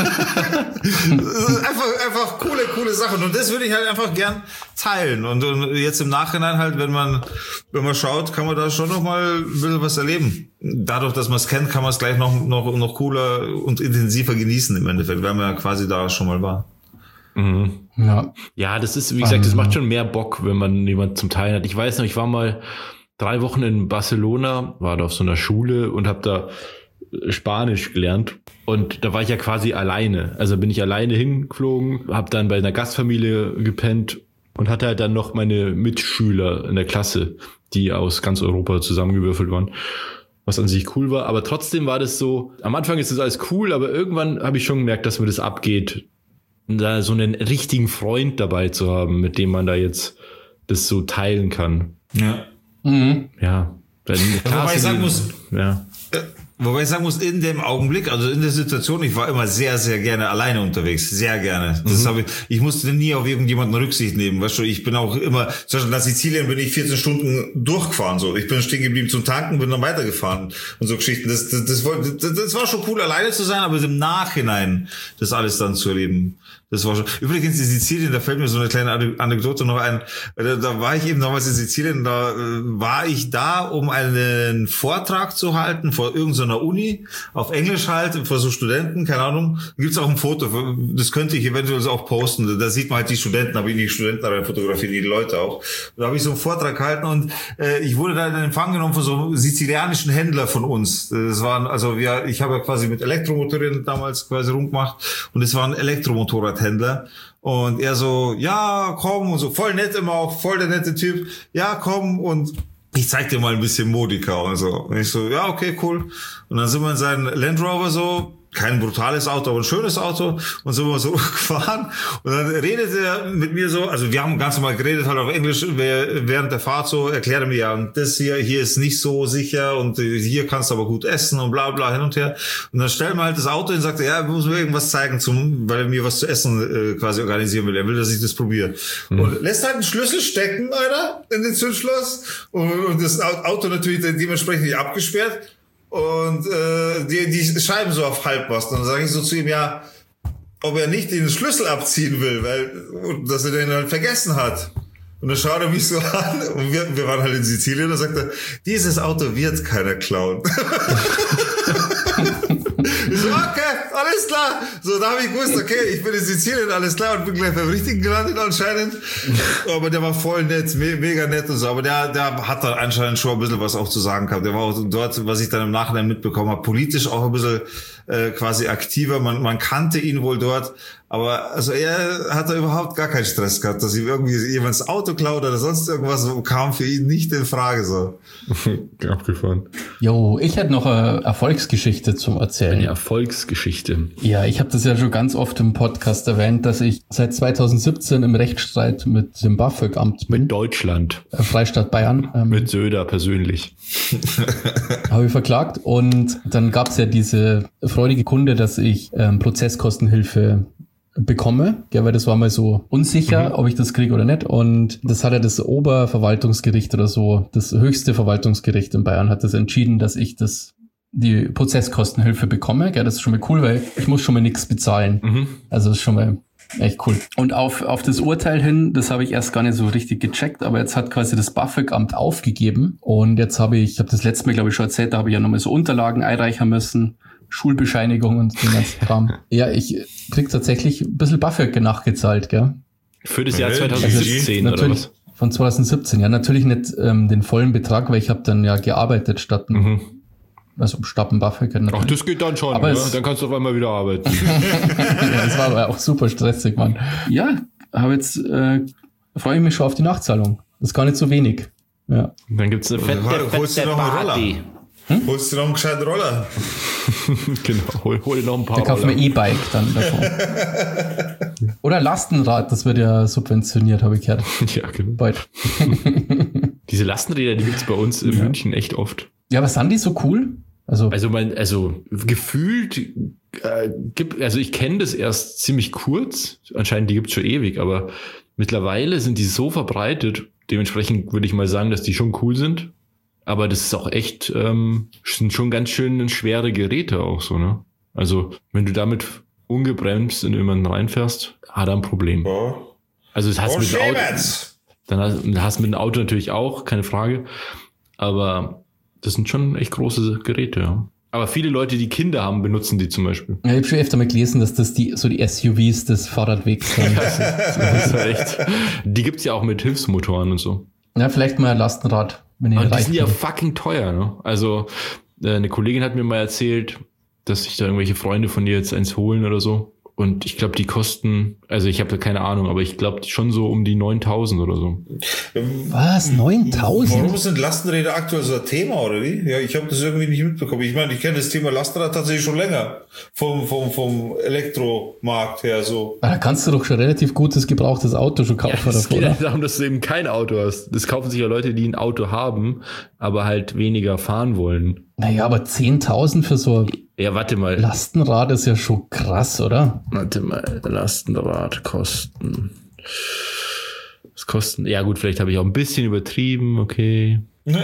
einfach coole Sachen. Und das würde ich halt einfach gern teilen. Und jetzt im Nachhinein halt, wenn man schaut, kann man da schon noch mal ein bisschen was erleben. Dadurch, dass man es kennt, kann man es gleich noch cooler und intensiver genießen im Endeffekt, weil man ja quasi da schon mal war. Mhm. Ja, das ist, wie gesagt, das macht schon mehr Bock, wenn man jemanden zum Teilen hat. Ich weiß noch, ich war mal 3 Wochen in Barcelona, war da auf so einer Schule und habe da Spanisch gelernt. Und da war ich ja quasi alleine. Also bin ich alleine hingeflogen, habe dann bei einer Gastfamilie gepennt und hatte halt dann noch meine Mitschüler in der Klasse, die aus ganz Europa zusammengewürfelt waren, was an sich cool war. Aber trotzdem war das so, am Anfang ist das alles cool, aber irgendwann habe ich schon gemerkt, dass mir das abgeht, da so einen richtigen Freund dabei zu haben, mit dem man da jetzt das so teilen kann. Ja. Mhm. Ja. Wobei ich sagen muss, in dem Augenblick, also in der Situation, ich war immer sehr, sehr gerne alleine unterwegs. Sehr gerne. Das ich musste nie auf irgendjemanden Rücksicht nehmen. Weißt du, ich bin auch immer, zum Beispiel nach Sizilien bin ich 14 Stunden durchgefahren, so. Ich bin stehen geblieben zum Tanken, bin dann weitergefahren und so Geschichten. Das war schon cool, alleine zu sein, aber im Nachhinein das alles dann zu erleben. Das war schon. Übrigens in Sizilien, da fällt mir so eine kleine Anekdote noch ein. Da war ich eben damals in Sizilien, da war ich da, um einen Vortrag zu halten vor irgendeiner Uni, auf Englisch halt, vor so Studenten, keine Ahnung. Da gibt's auch ein Foto, das könnte ich eventuell auch posten. Da sieht man halt die Studenten, aber die Studenten rein fotografieren, die Leute auch. Da habe ich so einen Vortrag gehalten und ich wurde da in Empfang genommen von so einem sizilianischen Händler von uns. Das waren, also ich habe ja quasi mit Elektromotoren damals quasi rumgemacht und es war ein Elektromotorradhändler. Und er so, ja, komm, und so, voll nett immer auch, voll der nette Typ, ja, komm, und ich zeig dir mal ein bisschen Modica und so. Und ich so, ja, okay, cool. Und dann sind wir in seinem Land Rover so, kein brutales Auto, aber ein schönes Auto, und sind wir so gefahren, und dann redet er mit mir so, also wir haben ganz normal geredet, halt auf Englisch, während der Fahrt so, erklärt er mir, ja, und das hier ist nicht so sicher, und hier kannst du aber gut essen, und bla bla, hin und her, und dann stellen wir halt das Auto hin und sagt, ja, wir müssen mir irgendwas zeigen, weil er mir was zu essen quasi organisieren will, er will, dass ich das probiere, und lässt halt einen Schlüssel stecken, Alter, in den Zündschloss, und das Auto natürlich dementsprechend nicht abgesperrt, und die Scheiben so auf Halbmast. Und dann sage ich so zu ihm, ja, ob er nicht den Schlüssel abziehen will, dass er den halt vergessen hat. Und dann schaut er mich so an, und wir waren halt in Sizilien, und dann sagt er, dieses Auto wird keiner klauen. Ich so, okay, alles klar. So, da habe ich gewusst, okay, ich bin in Sizilien, alles klar, und bin gleich beim Richtigen gelandet anscheinend. Aber der war voll nett, mega nett und so. Aber der hat dann anscheinend schon ein bisschen was auch zu sagen gehabt. Der war auch dort, was ich dann im Nachhinein mitbekommen habe, politisch auch ein bisschen quasi aktiver. Man kannte ihn wohl dort, aber also er hat da überhaupt gar keinen Stress gehabt, dass ihm irgendwie jemand das Auto klaut oder sonst irgendwas, kam für ihn nicht in Frage so. Abgefahren. Jo, ich hätte noch eine Erfolgsgeschichte zum Erzählen. Eine Erfolgsgeschichte. Ja, ich habe das ja schon ganz oft im Podcast erwähnt, dass ich seit 2017 im Rechtsstreit mit dem BAföG-Amt bin. Mit Deutschland. Freistaat Bayern. Mit Söder persönlich. Habe ich verklagt und dann gab es ja diese freudige Kunde, dass ich Prozesskostenhilfe bekomme, ja, weil das war mal so unsicher, ob ich das kriege oder nicht, und das hat ja das Oberverwaltungsgericht oder so, das höchste Verwaltungsgericht in Bayern hat das entschieden, dass ich die Prozesskostenhilfe bekomme, ja, das ist schon mal cool, weil ich muss schon mal nichts bezahlen, also das ist schon mal echt cool. Und auf das Urteil hin, das habe ich erst gar nicht so richtig gecheckt, aber jetzt hat quasi das BAföG-Amt aufgegeben und jetzt habe ich das letzte Mal, glaube ich, schon erzählt, da habe ich ja nochmal so Unterlagen einreichen müssen, Schulbescheinigung und den ganzen Kram. Ja, ich krieg tatsächlich ein bisschen BAföG nachgezahlt, gell? Für das Jahr 2017 also oder was? Von 2017, ja, natürlich nicht den vollen Betrag, weil ich habe dann ja gearbeitet statt ein BAföG. Ach, das geht dann schon, aber ja? Dann kannst du auf einmal wieder arbeiten. Ja, das war aber auch super stressig, Mann. Ja, aber jetzt freue ich mich schon auf die Nachzahlung. Das ist gar nicht so wenig. Ja. Dann gibt's eine fette Holst du noch einen Roller? Party. Holst du noch einen gescheiten Roller? Genau, hol dir noch ein paar Da kaufen wir Roller. E-Bike dann davon. Oder Lastenrad, das wird ja subventioniert, habe ich gehört. Ja, genau. Bald. Diese Lastenräder, die gibt's bei uns in München echt oft. Ja, aber sind die so cool? Also Gefühlt also ich kenne das erst ziemlich kurz. Anscheinend die gibt's schon ewig, aber mittlerweile sind die so verbreitet. Dementsprechend würde ich mal sagen, dass die schon cool sind. Aber das ist auch echt, sind schon ganz schön schwere Geräte auch so, ne? Also, wenn du damit ungebremst in jemanden reinfährst, hat er ein Problem. Ja. Also, das hast du mit dem Auto. Schämens! Dann hast du mit dem Auto natürlich auch, keine Frage. Aber das sind schon echt große Geräte, ja. Aber viele Leute, die Kinder haben, benutzen die zum Beispiel. Ja, ich habe schon öfter mal gelesen, dass das die SUVs des Fahrradwegs sind. Das ist echt. Die gibt's ja auch mit Hilfsmotoren und so. Ja, vielleicht mal ein Lastenrad, wenn ihr Und die reich sind ja bin. fucking teuer, ne? Also, eine Kollegin hat mir mal erzählt, dass sich da irgendwelche Freunde von dir jetzt eins holen oder so. Und ich glaube, die kosten, also ich habe da keine Ahnung, aber ich glaube schon so um die 9.000 oder so. Was? 9.000? Warum sind Lastenräder aktuell so ein Thema, oder wie? Ja, ich habe das irgendwie nicht mitbekommen. Ich meine, ich kenne das Thema Lastenrad tatsächlich schon länger. Vom Elektromarkt her so. Da kannst du doch schon relativ gutes gebrauchtes Auto schon kaufen Es davor, geht ja oder? darum, dass du eben kein Auto hast. Das kaufen sich ja Leute, die ein Auto haben, aber halt weniger fahren wollen. Naja, aber 10.000 für so ein Ja, warte mal. Lastenrad ist ja schon krass, oder? Warte mal, Lastenrad kosten. Was kosten? Ja gut, vielleicht habe ich auch ein bisschen übertrieben, okay.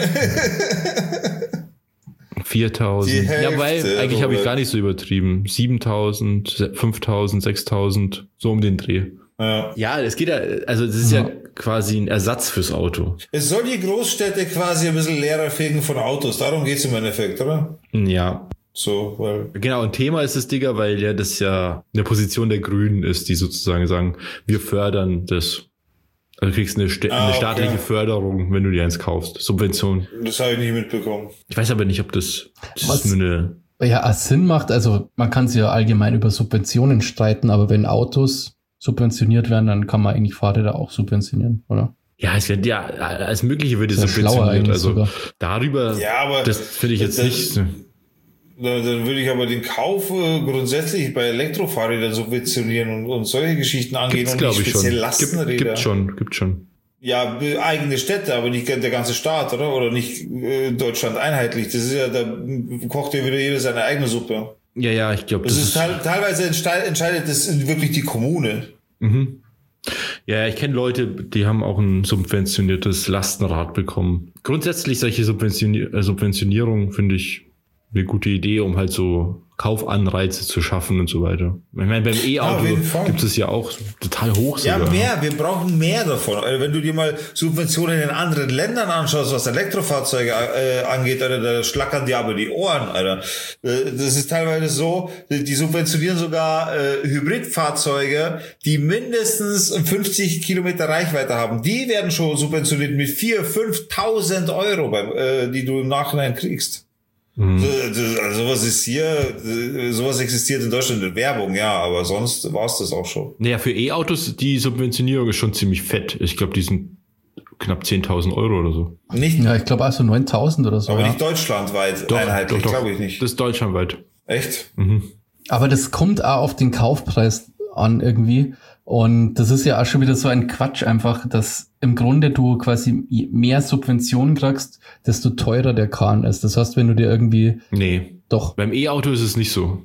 4.000. Die Hälfte, Ja, weil eigentlich habe ich Robert. gar nicht so übertrieben. 7.000, 5.000, 6.000, so um den Dreh. Ja, es geht ja, also das ist ja quasi ein Ersatz fürs Auto. Es soll die Großstädte quasi ein bisschen leerer fegen von Autos. Darum geht's im Endeffekt, oder? Ja. So, weil... Genau, ein Thema ist es, Digga, weil ja das ja eine Position der Grünen ist, die sozusagen sagen, wir fördern das. Also du kriegst eine staatliche okay. Förderung, wenn du dir eins kaufst. Subvention. Das habe ich nicht mitbekommen. Ich weiß aber nicht, ob das Was? ist nur eine... Ja, Sinn macht, also man kann sich ja allgemein über Subventionen streiten, aber wenn Autos subventioniert werden, dann kann man eigentlich Fahrräder auch subventionieren, oder? Ja, es wird ja alles Mögliche wird Ist ja schlauer subventioniert. eigentlich Also sogar. darüber, Ja, aber das finde ich jetzt das- nicht... Dann würde ich aber den Kauf grundsätzlich bei Elektrofahrrädern subventionieren und solche Geschichten angehen Gibt's, und glaube nicht ich, schon. speziell Lastenräder. Gibt schon. Ja, eigene Städte, aber nicht der ganze Staat, oder? Oder nicht Deutschland einheitlich. Das ist ja, da kocht ja wieder jeder seine eigene Suppe. Ja, ich glaube, Das ist teilweise entscheidet das wirklich die Kommune. Ja, ich kenne Leute, die haben auch ein subventioniertes Lastenrad bekommen. Grundsätzlich solche Subventionierung finde ich eine gute Idee, um halt so Kaufanreize zu schaffen und so weiter. Ich meine, beim E-Auto auf jeden Fall. gibt es ja auch total hoch Ja, sogar. mehr. Wir brauchen mehr davon. Also wenn du dir mal Subventionen in anderen Ländern anschaust, was Elektrofahrzeuge angeht, Alter, da schlackern dir aber die Ohren, Alter. Das ist teilweise so, die subventionieren sogar Hybridfahrzeuge, die mindestens 50 Kilometer Reichweite haben. Die werden schon subventioniert mit 4.000, 5.000 Euro, die du im Nachhinein kriegst. Also sowas ist hier, sowas existiert in Deutschland in Werbung, ja, aber sonst war es das auch schon. Naja, für E-Autos, die Subventionierung ist schon ziemlich fett. Ich glaube, die sind knapp 10.000 Euro oder so. Nicht, Ja, ich glaube also 9.000 oder so. aber Ja. nicht deutschlandweit einheitlich, glaube ich nicht. Das ist deutschlandweit. Echt? Aber das kommt auch auf den Kaufpreis an irgendwie. Und das ist ja auch schon wieder so ein Quatsch einfach, dass im Grunde du quasi je mehr Subventionen kriegst, desto teurer der Kahn ist. Das heißt, wenn du dir irgendwie Nee, doch, beim E-Auto ist es nicht so.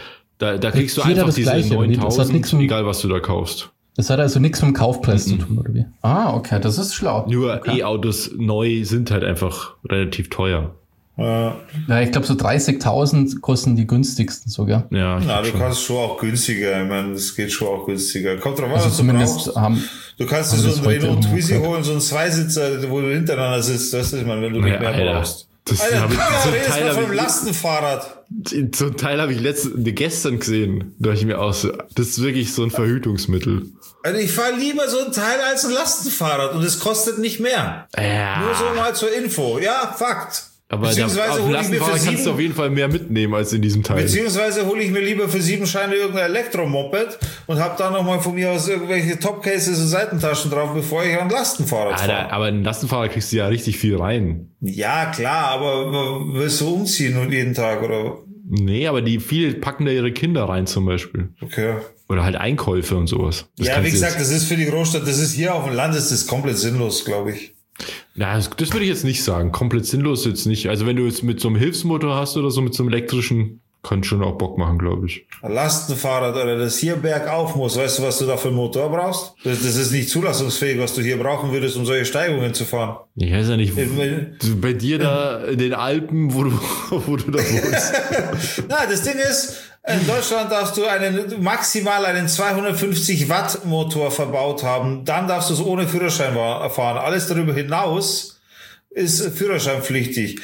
Da kriegst du jeder einfach das diese Gleiche, oder wie? Das hat 9.000, nichts mit- egal was du da kaufst. das hat also nichts mit dem Kaufpreis zu tun, oder wie? Ah, okay, das ist schlau. Nur okay. E-Autos neu sind halt einfach relativ teuer. Ja, ich glaube so 30.000 kosten die günstigsten sogar. Ja, ich Na, glaub du schon. kannst schon auch günstiger. Ich meine, das geht schon auch günstiger. Kommt drauf an, Also was du zumindest brauchst. haben, Du kannst dir haben so das einen heute Renault irgendwo Twizy gehört. holen, so einen Zweisitzer, wo du hintereinander sitzt. Das ist man, wenn du Ja, nicht mehr Alter. brauchst. Das Alter, hab ich- ja, so redest Teil mal hab vom ich- Lastenfahrrad. Zum Teil habe ich gestern gesehen. Da dachte ich mir auch so, das ist wirklich so ein Verhütungsmittel. Also ich fahre lieber so ein Teil als ein Lastenfahrrad und es kostet nicht mehr. Ja. Nur so mal zur Info. Ja, Fakt. Aber auf Beziehungsweise dem hole ich mir Lastenfahrrad für kannst du auf jeden Fall mehr mitnehmen als in diesem Teil. Beziehungsweise hole ich mir lieber für 7 Scheine irgendein Elektromoped und habe dann nochmal von mir aus irgendwelche Topcases und Seitentaschen drauf, bevor ich ein Lastenfahrrad Alter, fahre. aber in ein Lastenfahrrad kriegst du ja richtig viel rein. Ja, klar, aber willst du umziehen und jeden Tag oder? Nee, aber viele packen da ihre Kinder rein zum Beispiel. Okay. Oder halt Einkäufe und sowas. Das Ja, kannst wie du gesagt, jetzt- das ist für die Großstadt, das ist hier auf dem Land, ist das komplett sinnlos, glaube ich. Ja, das würde ich jetzt nicht sagen. Komplett sinnlos jetzt nicht. Also wenn du jetzt mit so einem Hilfsmotor hast oder so, mit so einem elektrischen, kann schon auch Bock machen, glaube ich. Ein Lastenfahrrad oder das hier bergauf muss, weißt du, was du da für einen Motor brauchst? Das ist nicht zulassungsfähig, was du hier brauchen würdest, um solche Steigungen zu fahren. Ich weiß ja nicht, Ich- bei dir da in den Alpen, wo du da wohnst. Na, das Ding ist, in Deutschland darfst du maximal einen 250 Watt Motor verbaut haben. Dann darfst du es ohne Führerschein fahren. Alles darüber hinaus ist führerscheinpflichtig.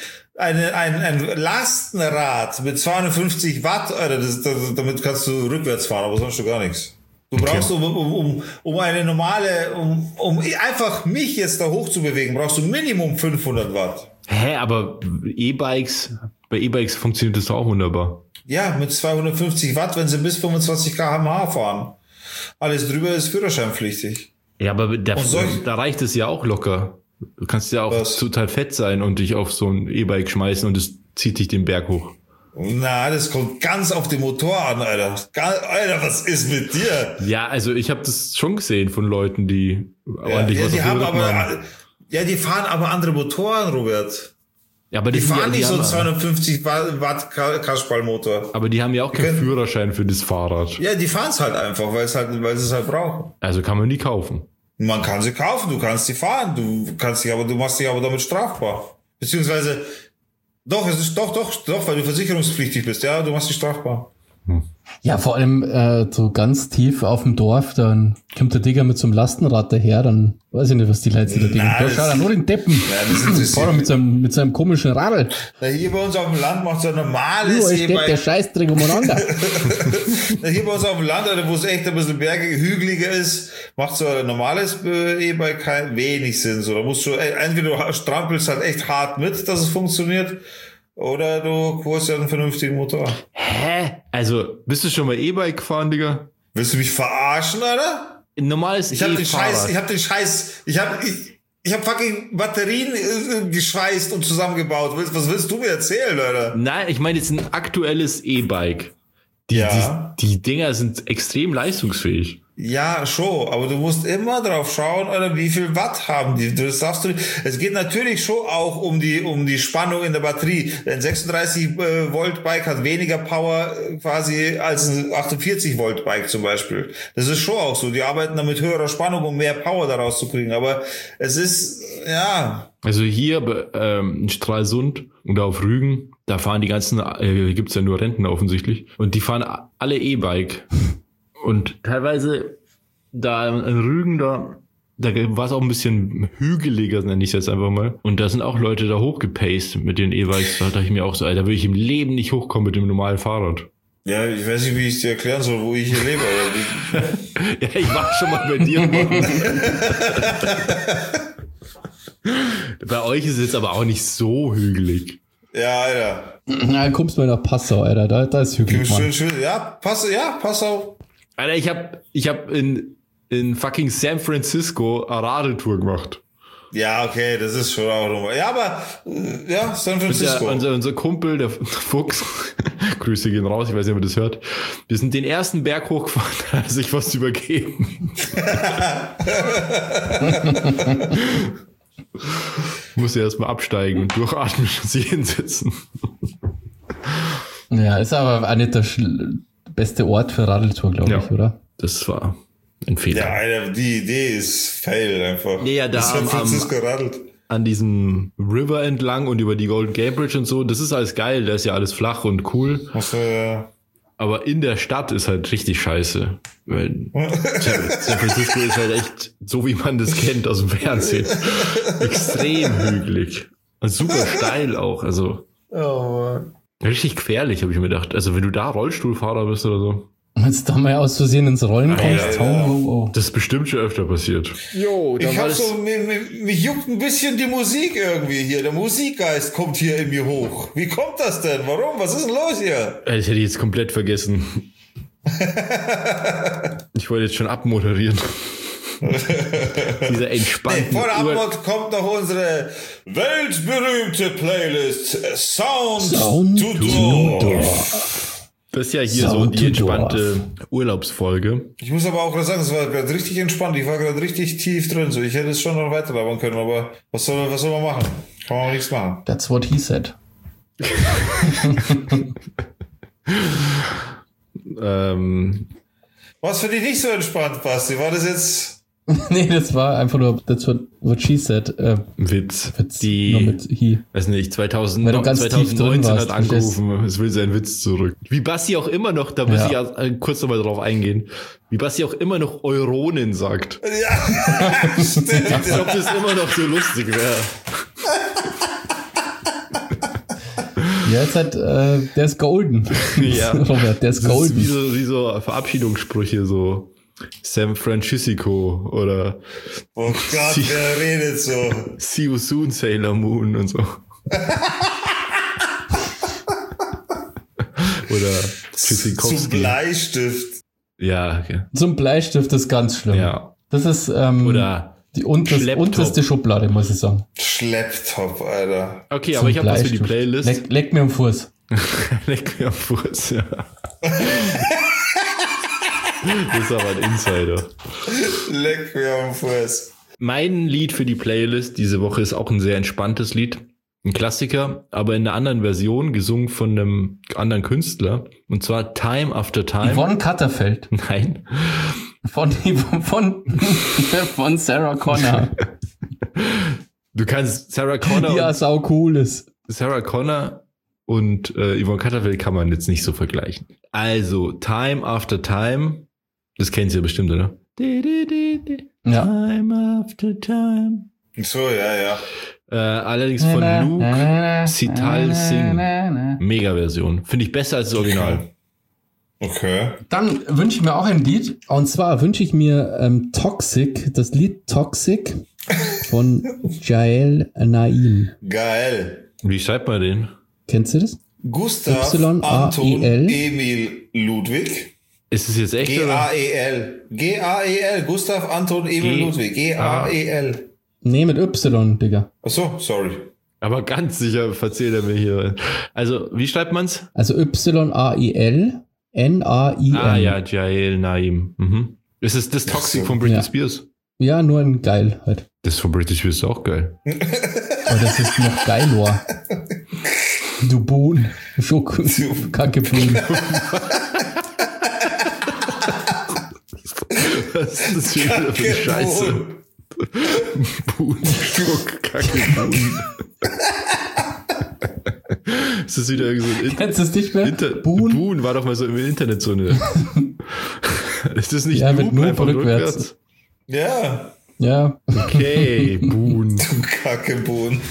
Ein Lastenrad mit 250 Watt, Alter, damit kannst du rückwärts fahren, aber sonst schon gar nichts. Du brauchst, um eine normale, um einfach mich jetzt da hoch zu bewegen, brauchst du Minimum 500 Watt. Hä, aber bei E-Bikes funktioniert das doch auch wunderbar. Ja, mit 250 Watt, wenn sie bis 25 km/h fahren. Alles drüber ist führerscheinpflichtig. Ja, aber Und da reicht es ja auch locker. Du kannst ja auch Was? total fett sein und dich auf so ein E-Bike schmeißen und es zieht dich den Berg hoch. Na, das kommt ganz auf den Motor an, Alter. Alter, was ist mit dir? Ja, also ich habe das schon gesehen von Leuten, die ordentlich was die auf den haben Rücken aber, haben. ja, die fahren aber andere Motoren, Robert. Ja, aber Die sind fahren nicht so einen haben, 250 Watt Kasperlmotor. aber die haben ja auch keinen können- Führerschein für das Fahrrad. Ja, die fahren es halt einfach, weil sie es halt brauchen. Also kann man die kaufen. Man kann sie kaufen, du kannst sie fahren, du machst dich aber damit strafbar. Beziehungsweise, doch, es ist doch, weil du versicherungspflichtig bist, ja, du machst dich strafbar. ja, vor allem so ganz tief auf dem Dorf, dann kommt der Digger mit so einem Lastenrad daher, dann weiß ich nicht, was die Leute da denken. Da das- schaut er nur den Deppen. Ja, das interessiert Fahrt er mit seinem komischen Radl. Na, hier bei uns auf dem Land macht so ein normales Überall steht der E-Bike. Scheißdreck umeinander. Na, hier bei uns auf dem Land, Alter, wo es echt ein bisschen bergig, hügeliger ist, macht so ein normales E-Bike wenig Sinn. So, da musst du, entweder du strampelst halt echt hart mit, dass es funktioniert, oder du holst ja einen vernünftigen Motor. Hä? Also, bist du schon mal E-Bike gefahren, Digga? Willst du mich verarschen, Alter? Ein normales Ich hab E-Fahrrad. ich hab fucking Batterien geschweißt und zusammengebaut. Was willst du mir erzählen, Alter? Nein, ich meine jetzt ein aktuelles E-Bike. Ja. Die Dinger sind extrem leistungsfähig. Ja, schon, aber du musst immer drauf schauen, Alter, wie viel Watt haben die. Das darfst du nicht. Es geht natürlich schon auch um die Spannung in der Batterie. Ein 36 Volt Bike hat weniger Power quasi als ein 48 Volt Bike zum Beispiel. Das ist schon auch so. Die arbeiten da mit höherer Spannung, um mehr Power daraus zu kriegen. Aber es ist, ja, Also hier in Stralsund oder auf Rügen, da fahren die ganzen, gibt's ja nur Rentner offensichtlich, und die fahren alle E-Bike. Und teilweise da in Rügen, da war es auch ein bisschen hügeliger, nenne ich es jetzt einfach mal. Und da sind auch Leute da hochgepaced mit den E-Bikes. Da dachte ich mir auch so, Alter, will ich im Leben nicht hochkommen mit dem normalen Fahrrad. ja, ich weiß nicht, wie ich es dir erklären soll, wo ich hier lebe. Aber Ja, ich war schon mal bei dir. Bei euch ist es jetzt aber auch nicht so hügelig. Ja, Alter. Na, kommst mal nach Passau, Alter. Da ist hügelig, Mann. Schön. Ja, Passau. Alter, ich hab in fucking San Francisco eine Radeltour gemacht. Ja, okay, das ist schon auch nochmal. Ja, aber ja, San Francisco. Unser Kumpel, der Fuchs, Grüße gehen raus, ich weiß nicht, ob ihr das hört. Wir sind den ersten Berg hochgefahren, da hat er sich was übergeben. Muss ja erstmal absteigen und durchatmen und sich hinsetzen. Ja, ist aber auch nicht der beste Ort für Radeltour, glaube ich, oder? Das war ein Fehler. Ja, Alter, die Idee ist fail einfach. Ja, da San Francisco radelt. An diesem River entlang und über die Golden Gate Bridge und so, das ist alles geil, da ist ja alles flach und cool. Achso, ja. Aber in der Stadt ist halt richtig scheiße. Weil San Francisco ist halt echt so, wie man das kennt aus dem Fernsehen. Extrem hügelig. Und super steil auch. Also Oh Mann. richtig gefährlich, habe ich mir gedacht. Also wenn du da Rollstuhlfahrer bist oder so. Jetzt da mal aus Versehen ins Rollen kommst. ja. Oh. Das ist bestimmt schon öfter passiert. Jo, Ich hab so, mich juckt ein bisschen die Musik irgendwie hier. Der Musikgeist kommt hier in mir hoch. Wie kommt das denn? Warum? Was ist denn los hier? Das hätte ich jetzt komplett vergessen. Ich wollte jetzt schon abmoderieren. Dieser entspannten Vor der Abmod kommt noch unsere weltberühmte Playlist Sound to Door. Das ist ja hier Sound so die to entspannte Urlaubsfolge. Ich muss aber auch gerade sagen, es war gerade richtig entspannt. Ich war gerade richtig tief drin. So, ich hätte es schon noch weiter labern können, aber was soll man machen? Kann man auch nichts machen. That's what he said. Was für dich nicht so entspannt, Basti? War das jetzt... Nee, das war einfach nur that's what she said. Witz. Die, nur mit he. Weiß nicht, Weil du ganz tief drin 2019 warst, hat angerufen, es will seinen Witz zurück. Wie Basti auch immer noch, da muss ich ja kurz nochmal drauf eingehen, wie Basti auch immer noch Euronen sagt. Ja, stimmt. Als ob das immer noch so lustig wäre. Ja, jetzt hat, der ist golden. Ja. Robert, der ist Das ist golden. wie so Verabschiedungssprüche, so San Francisco oder Oh Gott, wer redet so? See you soon, Sailor Moon und so. Oder Tschüssikowski. Zum Bleistift. Ja, okay. Zum Bleistift ist ganz schlimm. Ja. Das ist Oder die Schlepptop. unterste Schublade, muss ich sagen. Schlepptop, Alter. okay, Zum aber ich habe was für die Bleistift. Playlist. Leck mir am Fuß. Leck mir am Fuß, ja. Das ist aber ein Insider. Leck mir am Fuß. Mein Lied für die Playlist diese Woche ist auch ein sehr entspanntes Lied. Ein Klassiker, aber in einer anderen Version, gesungen von einem anderen Künstler. Und zwar Time After Time. Yvonne Katterfeld. Nein. Von Sarah Connor. Du kannst Sarah Connor, Ja, sau cool ist. Sarah Connor und Yvonne Katterfeld kann man jetzt nicht so vergleichen. Also, Time After Time. Das kennt ihr bestimmt, oder? Ja. Time After Time. So, ja. Allerdings von Luke Sital Singh. Mega-Version. Finde ich besser als das Original. Okay. Dann wünsche ich mir auch ein Lied. Und zwar wünsche ich mir Toxic, das Lied Toxic von Jael Naim. Geil. Wie schreibt man den? Kennst du das? Gustav, Y-A-E-L. Anton, Emil, Ludwig. Ist es jetzt echt, oder? G-A-E-L. G-A-E-L. Gustav, Anton, Emil, Ludwig. G-A-E-L. Nee, mit Y, Digga. Achso, sorry. Aber ganz sicher verzählt er mir hier. Also, wie schreibt man's? Also Y-A-E-L N-A-I-M. Ah ja, Jael Naim. Mhm. Ist es das Toxic von Britney Ja. Spears? Ja, nur ein geil halt. Das von Britney Spears ist auch geil. Aber das ist noch geiler. Du Bohnen. Kacke Bohnen. Was ist das hier wieder für eine Scheiße? Buhn, Schmuck, Kacke, Buhn. Ist das wieder irgendwie so ein Kennst du es nicht mehr? Buhn? Buhn war doch mal so im Internet so eine. Ist das nicht Ja, mit Noob, Noob einfach rückwärts. Ja. Ja. Okay, Buhn. Du Kackebohnen.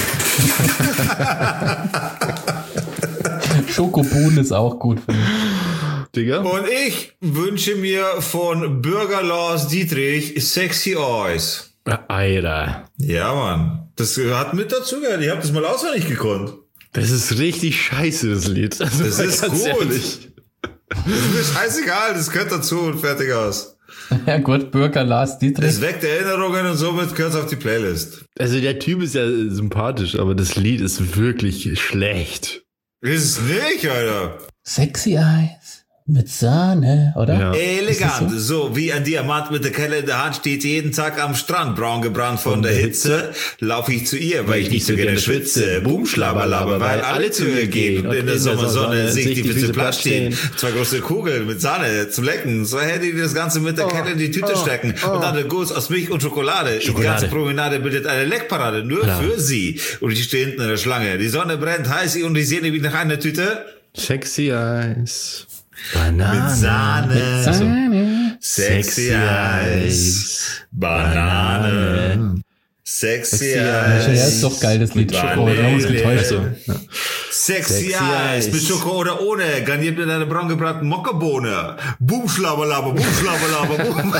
Schokobohnen ist auch gut. Digga. Und ich wünsche mir von Bürger Lars Dietrich Sexy Eyes. Alter. Ja, Mann. Das hat mit dazu gehört. Ich habe das mal auswendig gekonnt. Das ist richtig scheiße, das Lied. Also Das ist ganz gut. ehrlich. Das ist mir scheißegal, das gehört dazu und fertig aus. Ja gut, Bürger Lars Dietrich. Es weckt Erinnerungen und somit gehört es auf die Playlist. Also der Typ ist ja sympathisch, aber das Lied ist wirklich schlecht. Ist es nicht, Alter. Sexy Eyes mit Sahne, oder? Ja. Elegant, Ist das so wie ein Diamant mit der Kelle in der Hand steht jeden Tag am Strand, braun gebrannt von der Hitze, laufe ich zu ihr, weil ich nicht so gerne schwitze, boom, schlabberlabber, weil alle zu ihr gehen und in der Sommersonne sehe ich die Füße platt stehen, 2 große Kugeln mit Sahne zum Lecken, 2 Hände, die das Ganze mit der Kelle in die Tüte stecken und dann der Guss aus Milch und Schokolade. Die ganze Promenade bildet eine Leckparade, nur für sie. Und ich stehe hinten in der Schlange, die Sonne brennt heiß und ich sehe wie nach einer Tüte. Sexy Eyes. Banane. Mit Sahne. Sahne. Sexy Eyes. Banane. Sexy Eyes. Ja, ist doch geil, das Lied. Oh, wir haben uns getäuscht. Ja. Sexy Sexy Eyes. Eyes. Mit Schoko oder ohne. Garniert mit einer braun gebratenen Mokkabohne. Boom, schlabberlaber, boom, schlabberlaber, boom.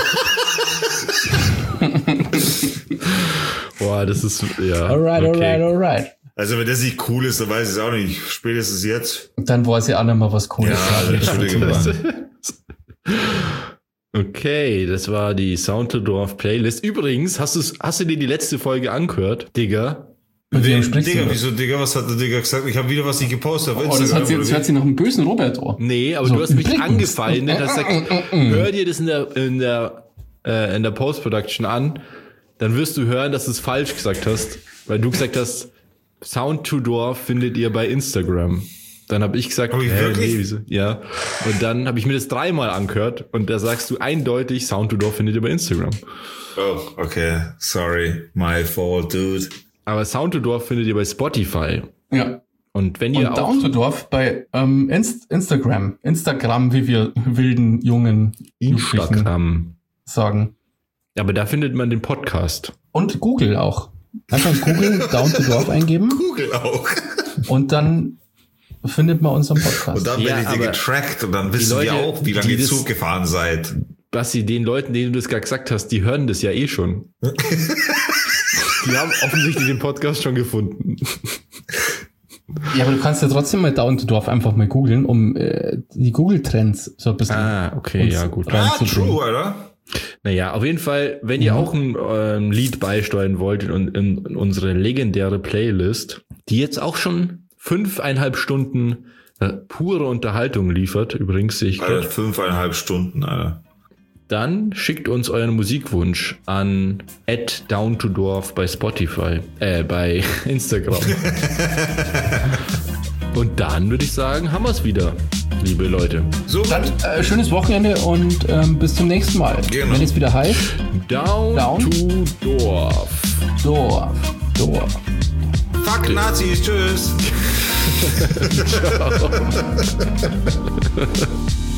Boah, das ist, ja. Alright. Also wenn das nicht cool ist, dann weiß ich es auch nicht. Spätestens jetzt. Dann weiß ich auch nicht mal was Cooles. Ja, Entschuldigung. Okay, das war die Sound2Dwarf Playlist. Übrigens, hast du dir die letzte Folge angehört, Digga? Mit wem sprichst Digga, du? wieso, Digga, was hat der Digga gesagt? Ich habe wieder was nicht gepostet auf Oh, das Instagram. hört sich nach einem bösen Robert an. Nee, aber So, du hast mich übrigens. angefallen, ne? Hast gesagt, hör dir das in der Post-Production an, dann wirst du hören, dass du es falsch gesagt hast, weil du gesagt hast, Sound2Dwarf findet ihr bei Instagram. Dann habe ich gesagt, ich wirklich? wieso? Ja. Und dann habe ich mir das 3-mal angehört und da sagst du eindeutig, Sound2Dwarf findet ihr bei Instagram. Oh, okay. Sorry. My fault, dude. Aber Sound2Dwarf findet ihr bei Spotify. Ja. Und wenn Und ihr auch... Down2Dorf bei Instagram, wie wir wilden jungen Jugendlichen Instagram. sagen. Aber da findet man den Podcast. Und Google auch. Einfach in Google Down2Dorf eingeben Google auch. und dann findet man unseren Podcast. Und dann Ja, werde ich dir aber getrackt und dann wissen Leute, wir auch, wie lange die ihr das- Zug gefahren seid. Basti, den Leuten, denen du das gerade gesagt hast, die hören das ja eh schon. Die haben offensichtlich den Podcast schon gefunden. Ja, aber du kannst ja trotzdem mal Down2Dorf einfach mal googeln, um die Google-Trends so ein bisschen Okay, uns ja, gut. reinzubringen. True, Alter. Naja, auf jeden Fall, wenn ihr auch ein Lied beisteuern wollt in unsere legendäre Playlist, die jetzt auch schon 5,5 Stunden pure Unterhaltung liefert, übrigens sehe ich Alter, gerade, 5,5 Stunden, Alter. dann schickt uns euren Musikwunsch an @Down2Dorf bei Spotify, bei Instagram. Und dann würde ich sagen, haben wir es wieder, liebe Leute. So, Dann schönes Wochenende und bis zum nächsten Mal. Genau. Wenn es wieder heißt, Down2Dorf. Dorf. fuck Nazis, tschüss. Ciao.